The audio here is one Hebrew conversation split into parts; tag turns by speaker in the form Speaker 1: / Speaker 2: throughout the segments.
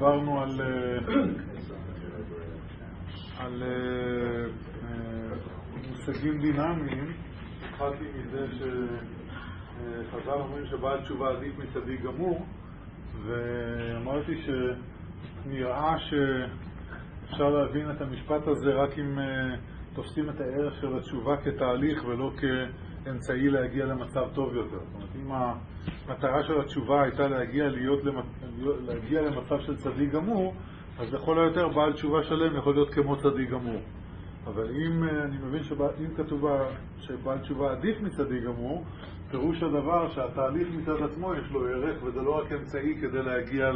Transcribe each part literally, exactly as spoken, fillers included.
Speaker 1: דיברנו על על מושגים דינמיים. התחלתי מזה שחז"ל אומרים שבעל תשובה עדיף מצדיק גמור, ואמרתי שנראה שאפשר להבין את המשפט הזה רק אם תופסים את הערך של התשובה כתהליך ולא כאמצעי להגיע למצב טוב יותר. זאת אומרת, אם המטרה של התשובה הייתה להגיע, להיות למצ... להגיע למצב של צדיק גמור, אז לכל היותר בעל תשובה שלם יכול להיות כמו צדיק גמור. אבל אם אני מבין שאם כתוב שבעל תשובה עדיף מצדיק גמור, פירוש הדבר שהתהליך מצד עצמו יש לו ערך, וזה לא רק אמצעי כדי להגיע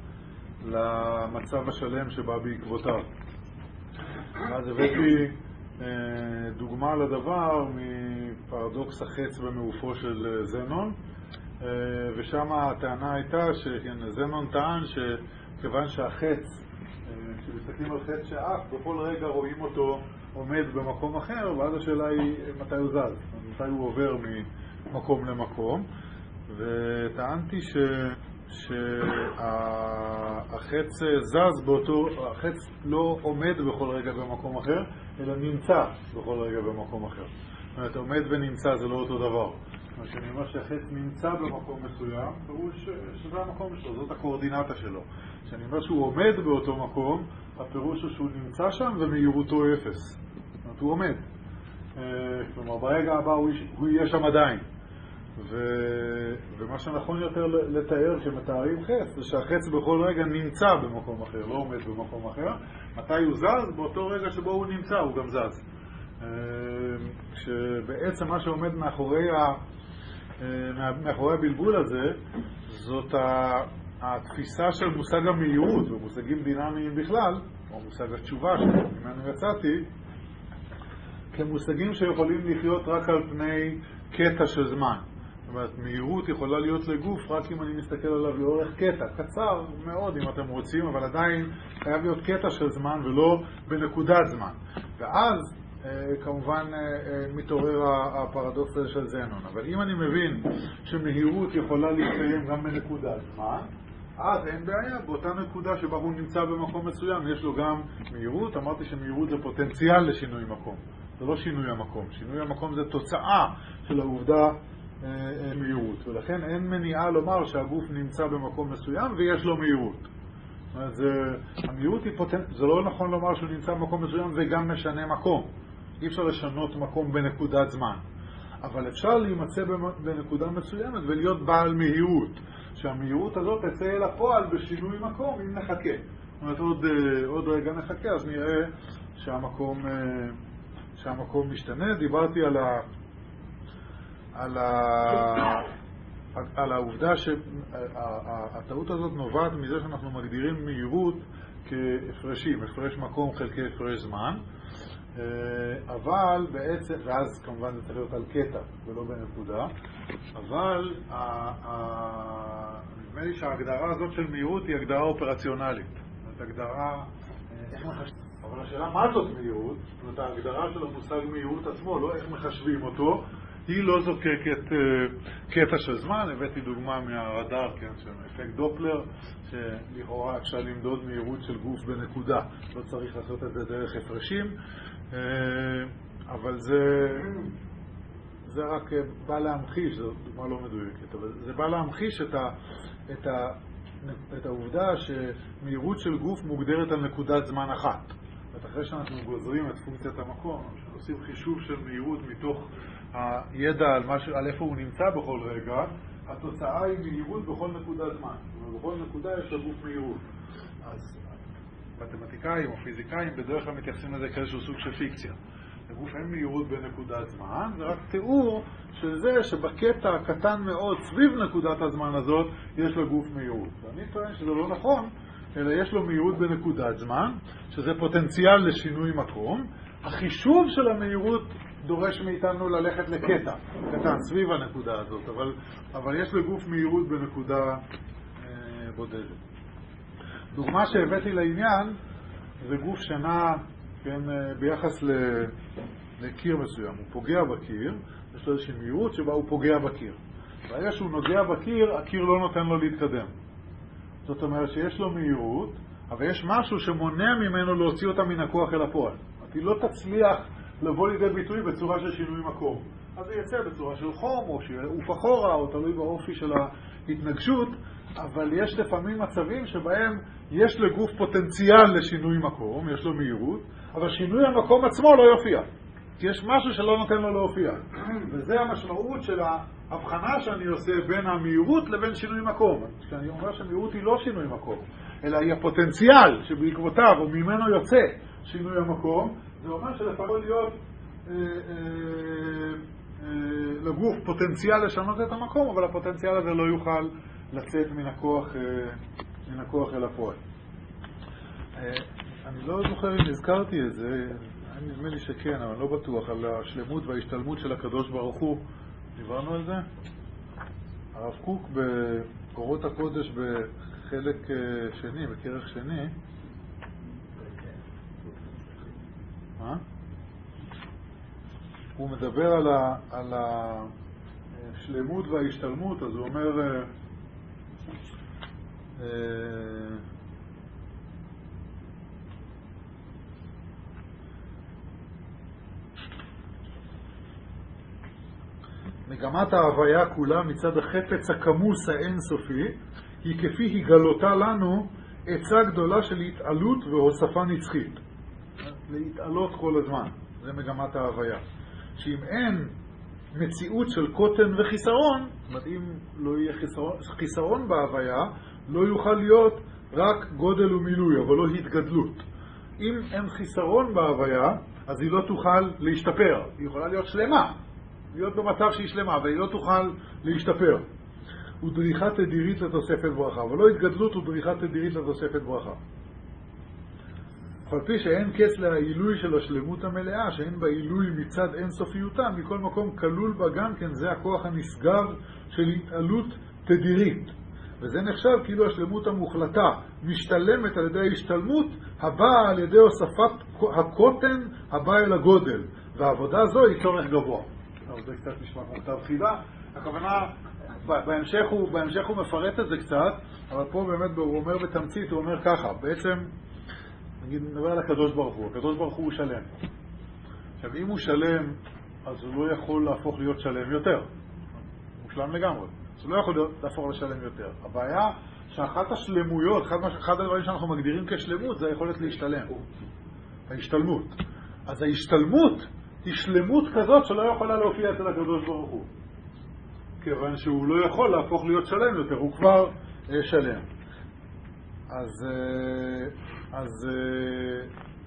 Speaker 1: למצב השלם שבא בעקבותיו. אז הבאתי דוגמה לדבר מפרדוקס החץ במעופו של זנון, ושם הטענה הייתה שזנון טען שכיוון שהחץ, כשמסתכלים על חץ שאף, בכל רגע רואים אותו עומד במקום אחר, ואז השאלה היא מתי הוא זז, מתי הוא עובר ממקום למקום. וטענתי ש... שהחץ זז באותו, החץ לא עומד בכל רגע במקום אחר, אלא נמצא בכל רגע במקום אחר. זאת אומרת, עומד ונמצא זה לא אותו דבר. מה שאני אומר שהחץ נמצא במקום מסוים, פירוש שזה המקום שלו, זאת הקואורדינטה שלו. כשאני אומר שהוא עומד באותו מקום, הפירוש הוא שהוא נמצא שם ומהירותו אפס. זאת אומרת, הוא עומד. כלומר, ברגע הבא הוא, הוא יהיה שם עדיין. ו... ומה שנכון יותר לתאר כשמתארים חץ, זה שהחץ בכל רגע נמצא במקום אחר, לא עומד במקום אחר. מתי הוא זז? באותו רגע שבו הוא נמצא, הוא גם זז. שבעצם מה שעומד מאחורי, ה... מאחורי הבלבול הזה, זאת התפיסה של מושג המהירות ומושגים דינמיים בכלל, או מושג התשובה שממנו יצאתי, כמושגים שיכולים לחיות רק על פני קטע של זמן. זאת אומרת, מהירות יכולה להיות לגוף רק אם אני מסתכל עליו לאורך קטע, קצר מאוד אם אתם רוצים, אבל עדיין חייב להיות קטע של זמן ולא בנקודת זמן. ואז כמובן מתעורר הפרדוקס הזה של זנון. אבל אם אני מבין שמהירות יכולה להתקיים גם בנקודת זמן, אז אין בעיה, באותה נקודה שבה הוא נמצא במקום מסוים יש לו גם מהירות. אמרתי שמהירות זה פוטנציאל לשינוי מקום, זה לא שינוי המקום. שינוי המקום זה תוצאה של העובדה מהירות, ולכן אין מניעה לומר שהגוף נמצא במקום מסוים ויש לו מהירות. אז המהירות היא פוטנציאל, זה לא נכון לומר שהוא נמצא במקום מסוים וגם משנה מקום. אי אפשר לשנות מקום בנקודת זמן, אבל אפשר להימצא בנקודה מסוימת ולהיות בעל מהירות, שהמהירות הזאת תצא אל הפועל בשינוי מקום אם נחכה. זאת אומרת, עוד, עוד רגע נחכה, אז נראה שהמקום, שהמקום משתנה. דיברתי על ה... על ה... על העובדה שהטעות הזאת נובעת מזה שאנחנו מגדירים מהירות כהפרשים, הפרש מקום חלקי הפרש זמן, אבל בעצם, ואז כמובן זה צריך להיות על קטע ולא בנקודה, אבל נדמה לי שההגדרה הזאת של מהירות היא הגדרה אופרציונלית. זאת הגדרה, איך מחשבים? אבל השאלה מה זאת מהירות? זאת אומרת, ההגדרה של המושג מהירות עצמו, לא איך מחשבים אותו, היא לא זוקקת קטע של זמן. הבאתי דוגמה מהרדאר, כן, של אפקט דופלר, שלכאורה אפשר למדוד מהירות של גוף בנקודה. לא צריך לעשות את זה דרך הפרשים, אבל זה, זה רק בא להמחיש, זו דוגמה לא מדויקת, אבל זה בא להמחיש את, ה, את, ה, את העובדה שמהירות של גוף מוגדרת על נקודת זמן אחת. אחרי שאנחנו גוזרים את פונקציית המקום, עושים חישוב של מהירות מתוך הידע על, משהו, על איפה הוא נמצא בכל רגע, התוצאה היא מהירות בכל נקודת זמן. בכל נקודה יש לגוף מהירות. אז מתמטיקאים או פיזיקאים בדרך כלל מתייחסים לזה כאיזשהו סוג של פיקציה. לגוף אין מהירות בנקודת זמן, זה רק תיאור של זה שבקטע הקטן מאוד סביב נקודת הזמן הזאת יש לגוף מהירות. ואני טוען שזה לא נכון, אלא יש לו מהירות בנקודת זמן, שזה פוטנציאל לשינוי מקום. החישוב של המהירות דורש מאיתנו ללכת לקטע קטן סביב הנקודה הזאת, אבל, אבל יש לגוף מהירות בנקודה אה, בודדת. דוגמה שהבאתי לעניין זה גוף שנע, כן, ביחס ל, לקיר מסוים. הוא פוגע בקיר, יש לו איזושהי מהירות שבה הוא פוגע בקיר. ברגע שהוא נוגע בקיר, הקיר לא נותן לו להתקדם. זאת אומרת שיש לו מהירות, אבל יש משהו שמונע ממנו להוציא אותה מן הכוח אל הפועל. היא לא תצליח לבוא לידי ביטוי בצורה של שינוי מקום. אז זה יצא בצורה של חום, או שעוף אחורה, או תלוי באופי של ההתנגשות, אבל יש לפעמים מצבים שבהם יש לגוף פוטנציאל לשינוי מקום, יש לו מהירות, אבל שינוי המקום עצמו לא יופיע. כי יש משהו שלא נותן לו להופיע. וזה המשמעות של ההבחנה שאני עושה בין המהירות לבין שינוי מקום. כשאני אומר שמהירות היא לא שינוי מקום, אלא היא הפוטנציאל שבעקבותיו או ממנו יוצא שינוי המקום, זה אומר שלפעמים להיות אה, אה, אה, לגוף פוטנציאל לשנות את המקום, אבל הפוטנציאל הזה לא יוכל לצאת מן הכוח, אה, מן הכוח אל הפועל. אה, אני לא זוכר אם הזכרתי את זה, נדמה לי שכן, אבל לא בטוח, על השלמות וההשתלמות של הקדוש ברוך הוא. דיברנו על זה? הרב קוק בקורות הקודש בחלק שני, בכרך שני, אה? הוא מדבר על, ה, על השלמות וההשתלמות, אז הוא אומר אה, אה, מגמת ההוויה כולה מצד החפץ הכמוס האינסופי היא כפי היגלותה לנו עצה גדולה של התעלות והוספה נצחית. להתעלות כל הזמן, זה מגמת ההוויה. שאם אין מציאות של קוטן וחיסרון, זאת אומרת אם לא יהיה חיסרון, חיסרון בהוויה, לא יוכל להיות רק גודל ומילוי, אבל לא התגדלות. אם אין חיסרון בהוויה, אז היא לא תוכל להשתפר. היא יכולה להיות שלמה. להיות במצב שהיא שלמה, והיא לא תוכל להשתפר. ודריכה תדירית לתוספת ברכה, ולא התגדלות ודריכה תדירית לתוספת ברכה. אף פי שאין קץ לעילוי של השלמות המלאה, שאין בה עילוי מצד אינסופיותה, מכל מקום כלול בה גם כן זה הכוח הנשגב של התעלות תדירית. וזה נחשב כאילו השלמות המוחלטה משתלמת על ידי ההשתלמות הבאה על ידי הוספת הקוטן הבא אל הגודל, והעבודה זו היא צורך גבוה. זה קצת נשמע כמו כתב חידה. הכוונה, בהמשך הוא, בהמשך הוא מפרט את זה קצת, אבל פה באמת הוא אומר בתמצית, הוא אומר ככה, בעצם, נגיד, נדבר על הקדוש ברוך הוא. הקדוש ברוך הוא הוא שלם. עכשיו, אם הוא שלם, אז הוא לא יכול להפוך להיות שלם יותר. הוא שלם לגמרי. אז הוא לא יכול להפוך לשלם יותר. הבעיה שאחת השלמויות, אחד, אחד הדברים שאנחנו מגדירים כשלמות, זה היכולת להשתלם. ההשתלמות. אז ההשתלמות היא שלמות כזאת שלא יכולה להופיע אצל הקדוש ברוך הוא. כיוון שהוא לא יכול להפוך להיות שלם יותר, הוא כבר אה, שלם. אז, אה, אז, אה,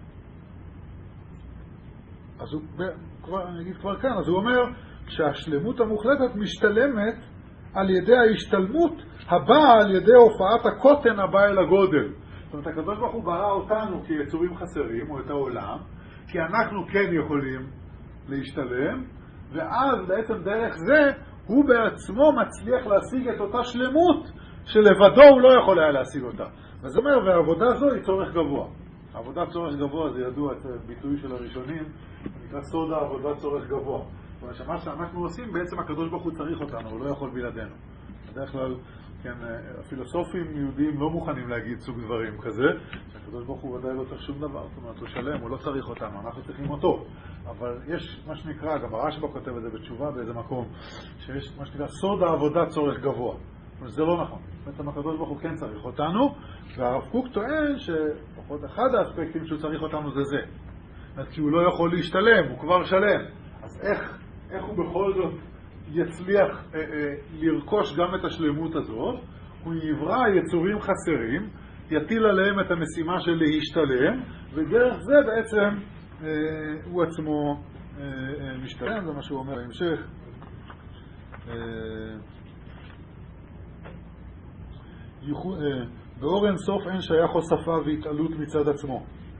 Speaker 1: אז הוא, כבר, אני אגיד כבר כאן, אז הוא אומר שהשלמות המוחלטת משתלמת על ידי ההשתלמות הבאה על ידי הופעת הקוטן הבא אל הגודל. זאת אומרת, הקדוש ברוך הוא ברא אותנו כיצורים חסרים, או את העולם, כי אנחנו כן יכולים להשתלם, ואז בעצם דרך זה הוא בעצמו מצליח להשיג את אותה שלמות שלבדו הוא לא יכול היה להשיג אותה. וזה אומר, והעבודה זו היא צורך גבוה. העבודה צורך גבוה זה ידוע, את ביטוי של הראשונים, נקרא סוד העבודה צורך גבוה. זאת אומרת שמה שאנחנו עושים, בעצם הקדוש ברוך הוא צריך אותנו, הוא לא יכול בלעדינו. בדרך כלל, כן, הפילוסופים יהודים לא מוכנים להגיד סוג דברים כזה, שהקדוש ברוך הוא ודאי לא צריך שום דבר, זאת אומרת הוא שלם, הוא לא צריך אותנו, אנחנו צריכים אותו. אבל יש מה שנקרא, גם הרשב"א כותב את זה בתשובה באיזה מקום, שיש מה שנקרא סוד העבודה צורך גבוה. זה לא נכון. בעצם הקדוש ברוך הוא כן צריך אותנו, והרב קוק טוען שפחות אחד האספקטים שהוא צריך אותנו זה זה. כי הוא לא יכול להשתלם, הוא כבר שלם. אז איך, איך הוא בכל זאת יצליח אה, אה, לרכוש גם את השלמות הזאת? הוא יברא יצורים חסרים, יטיל עליהם את המשימה של להשתלם, ודרך זה בעצם אה, הוא עצמו אה, אה, משתלם, זה מה שהוא אומר בהמשך. אה, באור אין סוף אין שייך הוספה והתעלות מצד עצמו.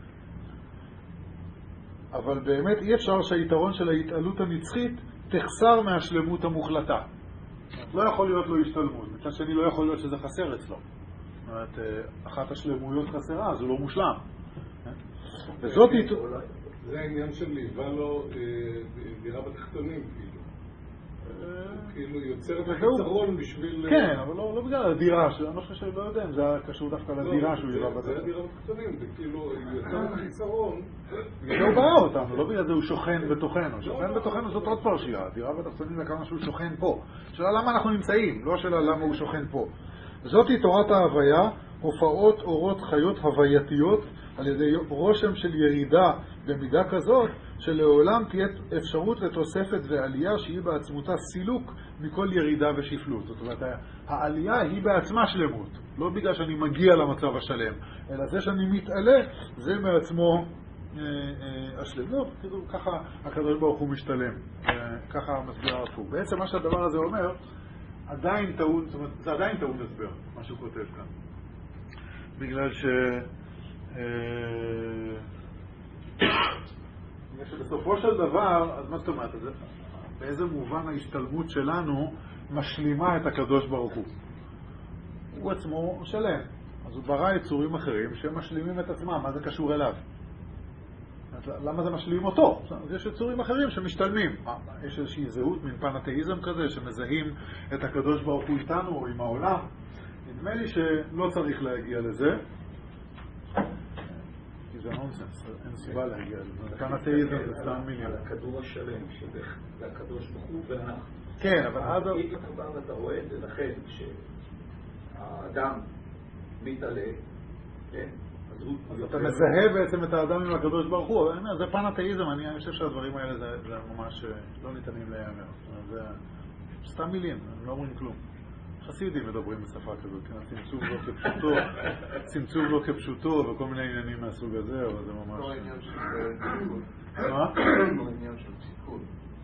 Speaker 1: אבל באמת אי אפשר שהיתרון של ההתעלות הנצחית תחסר מהשלמות המוחלטה. לא יכול להיות לו השתלמות, מצד שני לא יכול להיות שזה חסר אצלו. זאת אומרת, אחת השלמויות חסרה, אז הוא לא מושלם. וזאת
Speaker 2: זה העניין של ליבה לו דירה בתחתונים, כאילו. כאילו יוצר את החיסרון בשביל...
Speaker 1: כן, אבל לא בגלל הדירה, אני לא חושב שאני לא יודע אם זה היה קשור דווקא לדירה שהוא יראה בזה.
Speaker 2: זה הדירה בקטנים, זה כאילו יוצר את החיסרון.
Speaker 1: בגלל זה הוא ברא אותנו, לא בגלל זה הוא שוכן בתוכנו. שוכן בתוכנו זאת עוד פרשייה, הדירה בתחתונים זה כמה שהוא שוכן פה. שאלה למה אנחנו נמצאים, לא שאלה למה הוא שוכן פה. זאת היא תורת ההוויה, הופעות אורות חיות הווייתיות על ידי רושם של ירידה במידה כזאת שלעולם תהיה אפשרות לתוספת ועלייה שהיא בעצמותה סילוק מכל ירידה ושפלות. זאת אומרת, העלייה היא בעצמה שלמות, לא בגלל שאני מגיע למצב השלם, אלא זה שאני מתעלה, זה מעצמו אה, אה, השלמות. כאילו ככה הקדוש ברוך הוא משתלם, אה, ככה מסביר הרב קוק. בעצם מה שהדבר הזה אומר, עדיין טעון, זאת אומרת, זה עדיין טעון הסבר, מה שהוא כותב כאן. בגלל ש... בגלל שבסופו של דבר, אז מה זאת אומרת? באיזה מובן ההשתלמות שלנו משלימה את הקדוש ברוך הוא? הוא עצמו שלם. אז הוא ברא יצורים אחרים שמשלימים את עצמם. מה זה קשור אליו? למה זה משלים אותו? אז יש יצורים אחרים שמשתלמים. יש איזושהי זהות, מין פנתאיזם כזה, שמזהים את הקדוש ברוך הוא איתנו או עם העולם. נדמה לי שלא צריך להגיע לזה. כי זה נונסנס, אין סיבה להגיע לזה. פנתאיזם זה סתם מילים.
Speaker 3: על הכדור השלם, שזה הקדוש ברוך הוא ואנחנו.
Speaker 1: כן, אבל עד...
Speaker 3: אם אתה ואתה רואה את זה, לכן שהאדם מתעלה, כן?
Speaker 1: אז אתה מזהה בעצם את האדם עם הקדוש ברוך הוא. זה פנתאיזם, אני חושב שהדברים האלה זה ממש לא ניתנים להיאמר. זה סתם מילים, הם לא אומרים כלום. חסידים מדברים בשפה כזאת, צמצום לא כפשוטו, צמצום לא כפשוטו וכל מיני עניינים מהסוג הזה, אבל זה ממש...
Speaker 2: לא עניין של תיקון.
Speaker 1: מה?
Speaker 2: לא עניין של תיקון.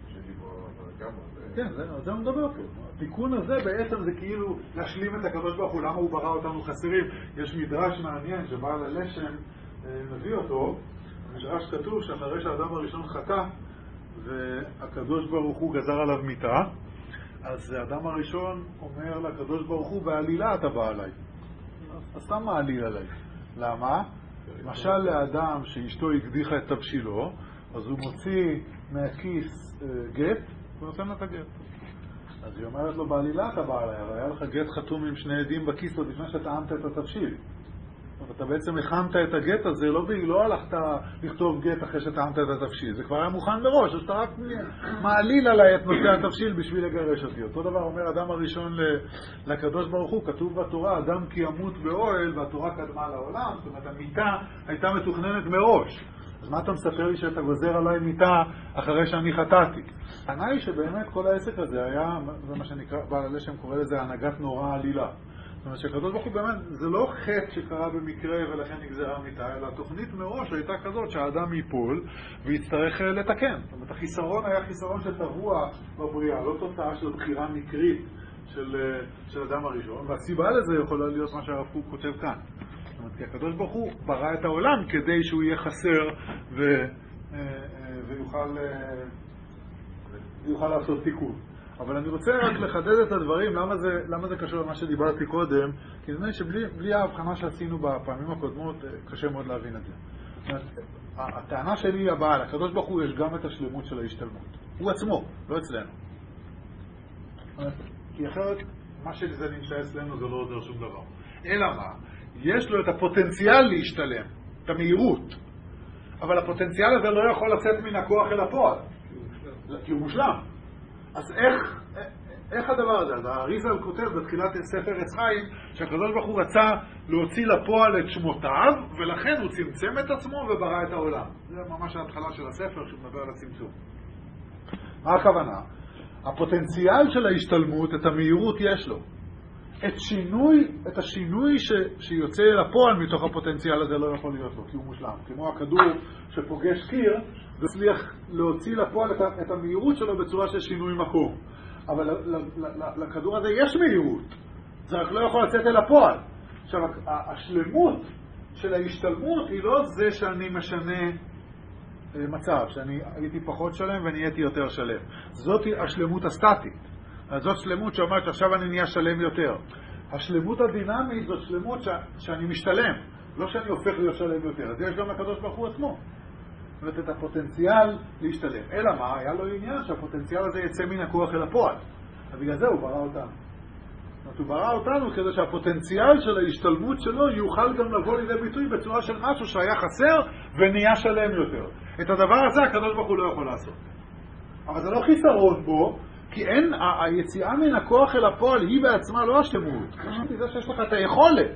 Speaker 1: כן, זה הוא מדבר פה. התיקון הזה בעצם זה כאילו להשלים את הקדוש ברוך הוא, למה הוא ברא אותנו חסרים. יש מדרש מעניין שבעל הלשם מביא אותו, מדרש כתוב שאחרי שהאדם הראשון חטא והקדוש ברוך הוא גזר עליו מיתה, אז האדם הראשון אומר לקדוש ברוך הוא, בעלילה אתה בא עליי. אז סתם מעליל עליי. למה? למשל לאדם שאשתו הקדיחה את תבשילו, אז הוא מוציא מהכיס גט, הוא נותן לה את הגט. אז היא אומרת לו, בעלילה אתה בא עליי, אבל היה לך גט חתום עם שני עדים בכיס עוד לפני שטעמת את התבשיל. אתה בעצם הכנת את הגט הזה, לא, לא הלכת לכתוב גט אחרי שטעמת את התבשיל, זה כבר היה מוכן מראש, אז אתה רק מעליל עליי את נושא התבשיל בשביל לגרש אותי. אותו דבר אומר אדם הראשון לקדוש ברוך הוא, כתוב בתורה, אדם כי ימות באוהל, והתורה קדמה לעולם, זאת אומרת, המיטה הייתה מתוכננת מראש. אז מה אתה מספר לי שאתה גוזר עליי מיטה אחרי שאני חטאתי? הענה היא שבאמת כל העסק הזה היה, זה מה שנקרא, בעל הלשם קורא לזה הנהגת נורא עלילה. זאת אומרת שהקדוש ברוך הוא באמת, זה לא חטא שקרה במקרה ולכן נגזרה מיטה, אלא התוכנית מראש הייתה כזאת שהאדם ייפול ויצטרך לתקן. זאת אומרת, החיסרון היה חיסרון שטבוע בבריאה, לא תוצאה של בחירה מקרית של, של אדם הראשון, והסיבה לזה יכולה להיות מה שהרב קוק כותב כאן. זאת אומרת, כי הקדוש ברוך הוא ברא את העולם כדי שהוא יהיה חסר ו, ויוכל, ויוכל לעשות תיקון. אבל אני רוצה רק לחדד את הדברים, למה זה, למה זה קשור למה שדיברתי קודם, כי נדמה לי שבלי ההבחנה שעשינו בפעמים הקודמות, קשה מאוד להבין את זה. זאת אומרת, הטענה שלי היא הבאה, לקדוש ברוך הוא יש גם את השלמות של ההשתלמות. הוא עצמו, לא אצלנו. זאת אומרת, כי אחרת, מה שזה נמצא אצלנו זה לא עוזר שום דבר. אלא מה? יש לו את הפוטנציאל להשתלם, את המהירות. אבל הפוטנציאל הזה לא יכול לצאת מן הכוח אל הפועל. כי הוא מושלם. אז איך, איך הדבר הזה? אז האריזל כותב בתחילת ספר עץ חיים שהקדוש ברוך הוא רצה להוציא לפועל את שמותיו, ולכן הוא צמצם את עצמו וברא את העולם. זה ממש ההתחלה של הספר שמדבר על הצמצום. מה הכוונה? הפוטנציאל של ההשתלמות, את המהירות יש לו. את שינוי, את השינוי ש, שיוצא לפועל מתוך הפוטנציאל הזה לא יכול להיות לו, כי הוא מושלם. כמו הכדור שפוגש קיר, זה הצליח להוציא לפועל את, את המהירות שלו בצורה של שינוי מקום. אבל ל, ל, ל, לכדור הזה יש מהירות, זה רק לא יכול לצאת אל הפועל. עכשיו, השלמות של ההשתלמות היא לא זה שאני משנה מצב, שאני הייתי פחות שלם ונהייתי יותר שלם. זאת השלמות הסטטית. אז זאת שלמות שאומרת שעכשיו אני נהיה שלם יותר. השלמות הדינמית זאת שלמות ש... שאני משתלם, לא שאני הופך להיות שלם יותר. אז יש גם לקדוש ברוך הוא עצמו. זאת אומרת, את הפוטנציאל להשתלם. אלא מה? היה לו עניין שהפוטנציאל הזה יצא מן הכוח אל הפועל. ובגלל זה הוא ברא אותנו. זאת אומרת, הוא ברא אותנו כדי שהפוטנציאל של ההשתלמות שלו יוכל גם לבוא לידי ביטוי בצורה של משהו שהיה חסר ונהיה שלם יותר. את הדבר הזה הקדוש ברוך הוא לא יכול לעשות. אבל זה לא חיסרון בו, כי אין, היציאה מן הכוח אל הפועל היא בעצמה לא השלמות. זה שיש לך את היכולת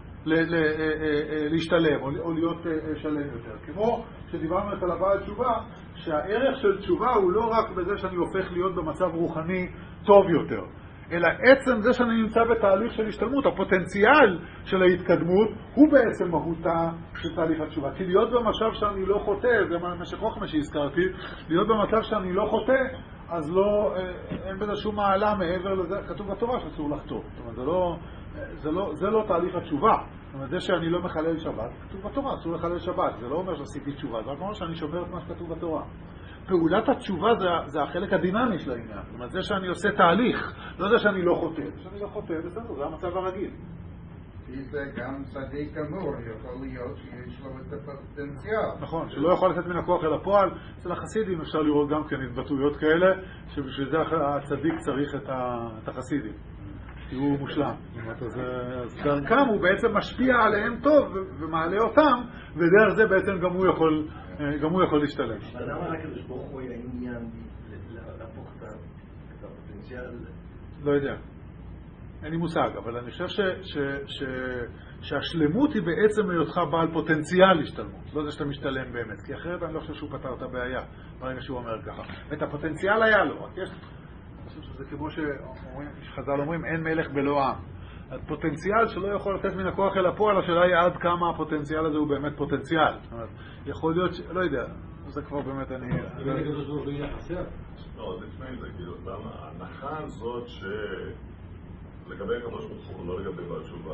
Speaker 1: להשתלם או להיות שלם יותר. כמו שדיברנו על הבעל תשובה, שהערך של תשובה הוא לא רק בזה שאני הופך להיות במצב רוחני טוב יותר, אלא עצם זה שאני נמצא בתהליך של השתלמות, הפוטנציאל של ההתקדמות הוא בעצם מהותה של תהליך התשובה. כי להיות במצב שאני לא חוטא, זה משך חוכמה שהזכרתי, להיות במצב שאני לא חוטא, אז לא, אין בזה שום מעלה מעבר לזה, כתוב בתורה שאסור לחטוא. זאת אומרת, זה לא, זה לא, זה לא תהליך התשובה. זאת אומרת, זה שאני לא מחלל שבת, כתוב בתורה, אסור לחלל שבת. זה לא אומר שעשיתי תשובה, זה רק אומר שאני שומר את מה שכתוב בתורה. פעולת התשובה זה, זה החלק הדינמי של העניין. זאת אומרת, זה שאני עושה תהליך, לא זה שאני לא חוטא. זה שאני לא חוטא, בסדר, זה המצב הרגיל.
Speaker 4: זה גם צדיק גמור, יכול להיות שיש לו את הפוטנציאל.
Speaker 1: נכון, שלא יכול לצאת מן הכוח אל הפועל. אצל החסידים אפשר לראות גם כן התבטאויות כאלה, שבשביל זה הצדיק צריך את החסידים. כי הוא מושלם. אז דרכם הוא בעצם משפיע עליהם טוב ומעלה אותם, ודרך זה בעצם גם הוא יכול, גם הוא יכול להשתלם.
Speaker 5: אבל למה רק הקדוש ברוך הוא היה עניין להפוך את הפוטנציאל?
Speaker 1: לא יודע. אין לי מושג, אבל אני חושב ש, ש, ש, שהשלמות היא בעצם היותך בעל פוטנציאל להשתלמות. לא זה שאתה משתלם באמת, כי אחרת אני לא חושב שהוא פתר את הבעיה ברגע שהוא אומר ככה. ואת הפוטנציאל היה לו, רק יש... זה כמו שחז"ל אומרים, אין מלך בלא עם. הפוטנציאל שלא יכול לתת מן הכוח אל הפועל, השאלה היא עד כמה הפוטנציאל הזה הוא באמת פוטנציאל. זאת אומרת, יכול להיות, ש... לא יודע, זה כבר באמת אני...
Speaker 2: זה לא כזה שהוא יהיה חסר?
Speaker 6: לא, לפני זה, כאילו, למה? ההנחה הזאת ש... לגבי הקדוש ברוך הוא, לא לגבי בתשובה,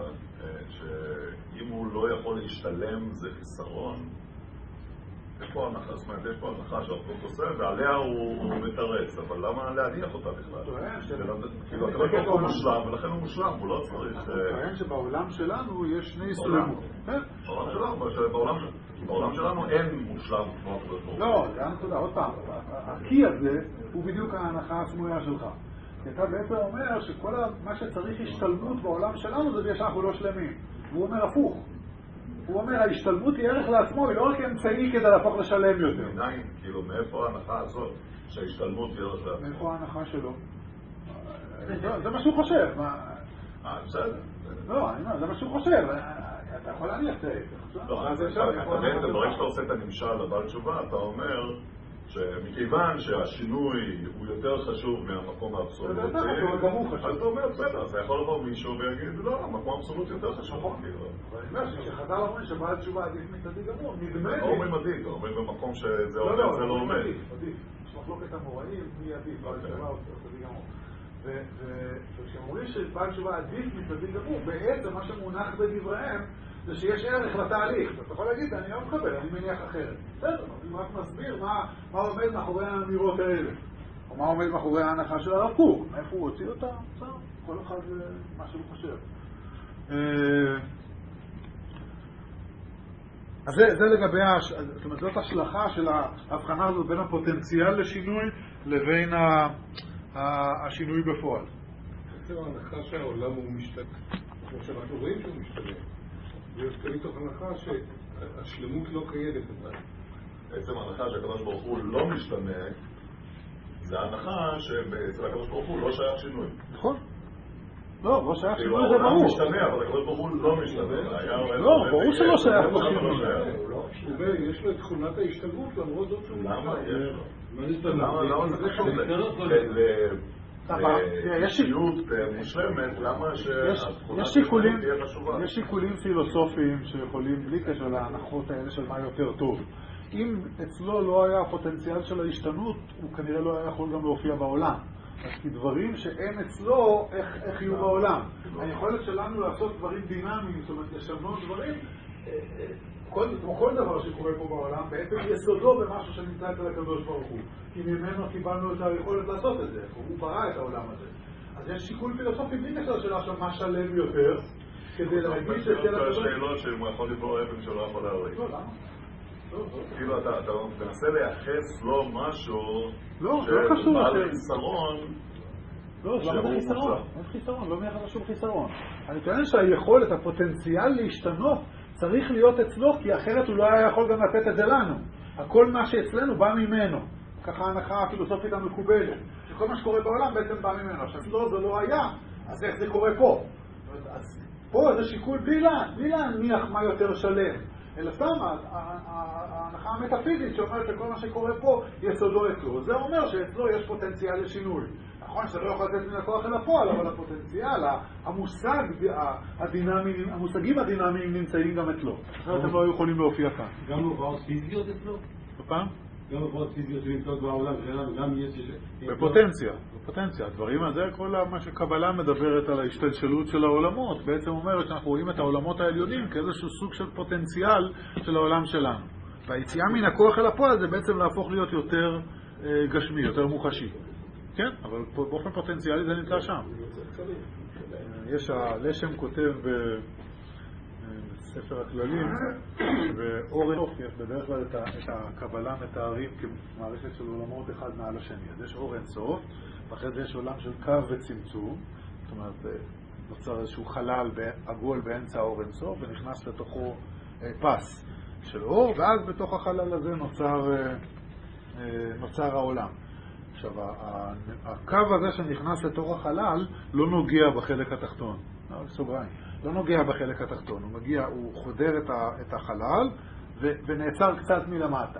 Speaker 6: שאם הוא לא יכול להשתלם זה חיסרון, יש פה הנחה, זאת אומרת, יש פה הנחה שהרחוק עושה, ועליה הוא מתרץ, אבל למה להניח אותה בכלל? כאילו, הקדוש ברוך הוא מושלם, ולכן הוא מושלם, הוא לא צריך...
Speaker 1: הוא טוען שבעולם שלנו יש שני סולמות.
Speaker 6: בעולם שלנו אין מושלם כמו הקדוש ברוך הוא.
Speaker 1: לא, זה הנקודה, עוד פעם, הקי הזה הוא בדיוק ההנחה הסמויה שלך. כי אתה בעצם אומר שכל מה שצריך השתלמות בעולם שלנו זה בגלל שאנחנו לא שלמים. והוא אומר הפוך. הוא אומר, ההשתלמות היא ערך לעצמו, היא לא רק אמצעי כדי להפוך לשלם יותר.
Speaker 6: מניין, כאילו, מאיפה ההנחה הזאת שההשתלמות היא ערך לעצמו?
Speaker 1: מאיפה ההנחה שלו? זה מה שהוא חושב.
Speaker 6: אה, בסדר.
Speaker 1: לא, אני אומר, זה מה שהוא חושב. אתה יכול להניח את זה.
Speaker 6: לא, אתה בעצם, ברגע שאתה עושה את הנמשל לבעל תשובה, אתה אומר שמכיוון שהשינוי הוא יותר חשוב מהמקום האבסולוטי, אז אתה אומר, בסדר, אז יכול לבוא מישהו ויגיד, לא, המקום האבסולוטי יותר חשוב.
Speaker 1: אבל אני אומר שחז"ל אומרים שבעל תשובה עדיף מצדיק גמור, נדמה לי.
Speaker 6: לא אומרים עדיף, אומרים במקום שזה אומר, זה לא עומד.
Speaker 1: יש מחלוקת המוראים, מי עדיף, בעל תשובה או מצדיק גמור. וכשאומרים שבעל תשובה עדיף מצדיק גמור, בעצם מה שמונח בדבריהם זה שיש ערך לתהליך. אתה יכול להגיד, אני לא מקבל, אני מניח אחרת. בסדר, אני רק מסביר מה, מה עומד מאחורי האמירות האלה. או מה עומד מאחורי ההנחה של הרב קוק. איפה הוא הוציא אותה? בסדר, כל אחד זה מה שהוא חושב. אז זה, זה לגבי, הש... זאת אומרת, זאת השלכה של ההבחנה הזאת בין הפוטנציאל לשינוי לבין ה... השינוי בפועל.
Speaker 2: זה ההנחה שהעולם הוא משתנה. כמו שאנחנו רואים שהוא משתנה. ויש מתוך הנחה שהשלמות לא קיימת בכלל.
Speaker 6: בעצם ההנחה שהקדוש ברוך הוא לא משתנה, זה ההנחה שאצל הקדוש ברוך הוא לא שייך שינוי.
Speaker 1: נכון. לא, לא שייך שינוי זה ברור.
Speaker 6: העולם משתנה, אבל הקדוש ברוך הוא לא משתנה.
Speaker 1: לא, ברור שלא שייך לשינוי.
Speaker 2: יש לו את תכונת ההשתלמות, למרות זאת שהוא...
Speaker 6: למה יש לו?
Speaker 2: מה נשתלמות?
Speaker 6: למה זה חשוב? לאישיות מושלמת, למה שהתכונה שלנו תהיה חשובה?
Speaker 1: יש שיקולים פילוסופיים שיכולים בלי קשר להנחות האלה של מה יותר טוב. אם אצלו לא היה הפוטנציאל של ההשתנות, הוא כנראה לא היה יכול גם להופיע בעולם. אז כי דברים שאין אצלו, איך, איך יהיו בעולם. היכולת שלנו לעשות דברים דינמיים, זאת אומרת, לשנות דברים, כל, כמו כל דבר שקורה פה בעולם, בעצם יסודו במשהו שנמצא אצל הקדוש ברוך הוא. כי ממנו קיבלנו את היכולת לעשות את זה. הוא ברא את העולם הזה. אז יש שיקול פילוסופי בלי קשר של עכשיו מה שלם יותר, כדי להגיד
Speaker 6: שאלה... שאלות שאם הוא יכול לברוא אבן שלא יכול להוריד.
Speaker 1: לא, למה?
Speaker 6: כאילו אתה מנסה לייחס לו משהו
Speaker 1: של
Speaker 6: בעל חיסרון.
Speaker 1: לא, זה לא חיסרון, לא חיסרון, לא מייחס לשום חיסרון. אני טוען שהיכולת, הפוטנציאל להשתנות צריך להיות אצלו, כי אחרת הוא לא היה יכול גם לתת את זה לנו. הכל מה שאצלנו בא ממנו. ככה ההנחה הפילוסופית המקובלת. שכל מה שקורה בעולם בעצם בא ממנו. עכשיו, לא, זה לא היה, אז איך זה קורה פה? אז פה זה שיקול בלי לה, בלי להניח מה יותר שלם. אלא סתם, ההנחה המטאפיזית שאומרת שכל מה שקורה פה יסודו אצלו. זה אומר שאצלו יש פוטנציאל לשינוי. נכון שלא יכול לתת מן הכוח אל הפועל, אבל הפוטנציאל, המושג הדינמי, המושגים הדינמיים נמצאים גם אצלו. אחרת הם לא יכולים להופיע כאן.
Speaker 2: גם הופעות פיזיות אצלו?
Speaker 1: בפעם?
Speaker 2: גם הופעות פיזיות שנמצאות בעולם שלנו, גם יש...
Speaker 1: בפוטנציה, בפוטנציה. הדברים הזה, כל מה שקבלה מדברת על ההשתלשלות של העולמות, בעצם אומרת שאנחנו רואים את העולמות העליונים כאיזשהו סוג של פוטנציאל של העולם שלנו. והיציאה מן הכוח אל הפועל זה בעצם להפוך להיות יותר גשמי, יותר מוחשי. כן, אבל באופן פוטנציאלי זה נמצא שם. יש הלשם כותב בספר הכללים, ואורן אוף יש בדרך כלל את הקבלה מתארים כמערכת של עולמות אחד מעל השני. אז יש אור אין סוף, ואחרי זה יש עולם של קו וצמצום, זאת אומרת, נוצר איזשהו חלל עגול באמצע האור אין סוף, ונכנס לתוכו פס של אור, ואז בתוך החלל הזה נוצר, נוצר העולם. עכשיו, הקו הזה שנכנס לתוך החלל לא נוגע בחלק התחתון. סוגריים. לא נוגע בחלק התחתון. הוא מגיע, הוא חודר את, ה, את החלל ו, ונעצר קצת מלמטה.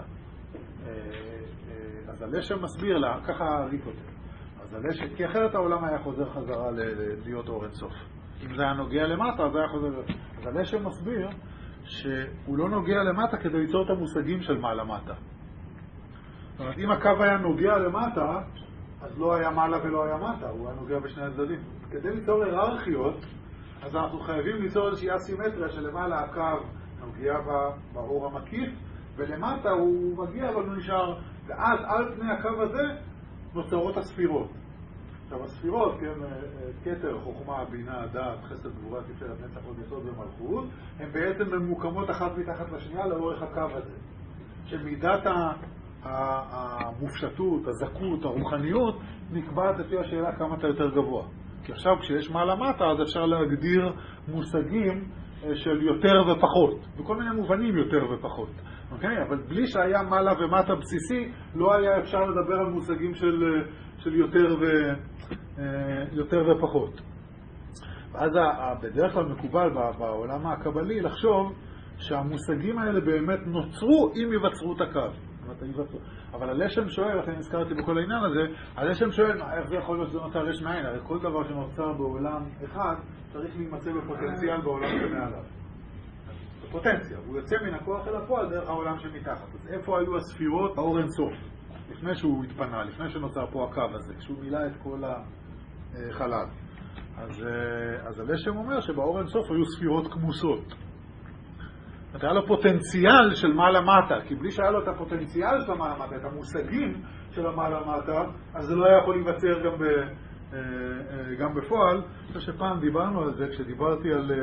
Speaker 1: אז הלשם מסביר לה, ככה הרי כותב. אז הלשם, כי אחרת העולם היה חוזר חזרה ל, ל, להיות אור אין סוף. אם זה היה נוגע למטה, אז היה חוזר. אז הלשם מסביר שהוא לא נוגע למטה כדי ליצור את המושגים של מעלה-מטה. זאת אומרת, אם הקו היה נוגע למטה, אז לא היה מעלה ולא היה מטה, הוא היה נוגע בשני הצדדים. כדי ליצור היררכיות, אז אנחנו חייבים ליצור איזושהי אסימטריה שלמעלה הקו נוגע באור המקיף, ולמטה הוא מגיע אבל הוא נשאר, ואז על פני הקו הזה נוצרות הספירות. עכשיו הספירות, כן, כתר, חוכמה, בינה, דעת, חסד, גבורה, תפארת, נצח, הוד יסוד ומלכות, הן בעצם ממוקמות אחת מתחת לשנייה לאורך הקו הזה. שמידת ה... המופשטות, הזכות, הרוחניות, נקבעת לפי השאלה כמה אתה יותר גבוה. כי עכשיו כשיש מעלה מטה, אז אפשר להגדיר מושגים של יותר ופחות, בכל מיני מובנים יותר ופחות. אוקיי? אבל בלי שהיה מעלה ומטה בסיסי, לא היה אפשר לדבר על מושגים של, של יותר, ו, יותר ופחות. ואז בדרך כלל מקובל בעולם הקבלי לחשוב שהמושגים האלה באמת נוצרו אם יבצרו את הקו. אבל הלשם שואל, לכן הזכרתי בכל העניין הזה, הלשם שואל, איך זה יכול להיות שזה נוצר יש מאין? הרי כל דבר שנוצר בעולם אחד צריך להימצא בפוטנציאל בעולם שמעליו. בפוטנציה, הוא יוצא מן הכוח אל הפועל דרך העולם שמתחת. אז איפה היו הספירות? האור אין סוף. לפני שהוא התפנה, לפני שנוצר פה הקו הזה, כשהוא מילא את כל החלל. אז, אז הלשם אומר שבאור אין סוף היו ספירות כמוסות. היה לו פוטנציאל של מעלה-מטה, כי בלי שהיה לו את הפוטנציאל של המעלה-מטה, את המושגים של המעלה-מטה, אז זה לא היה יכול להיווצר גם, ב, גם בפועל. אני חושב שפעם דיברנו על זה, כשדיברתי על...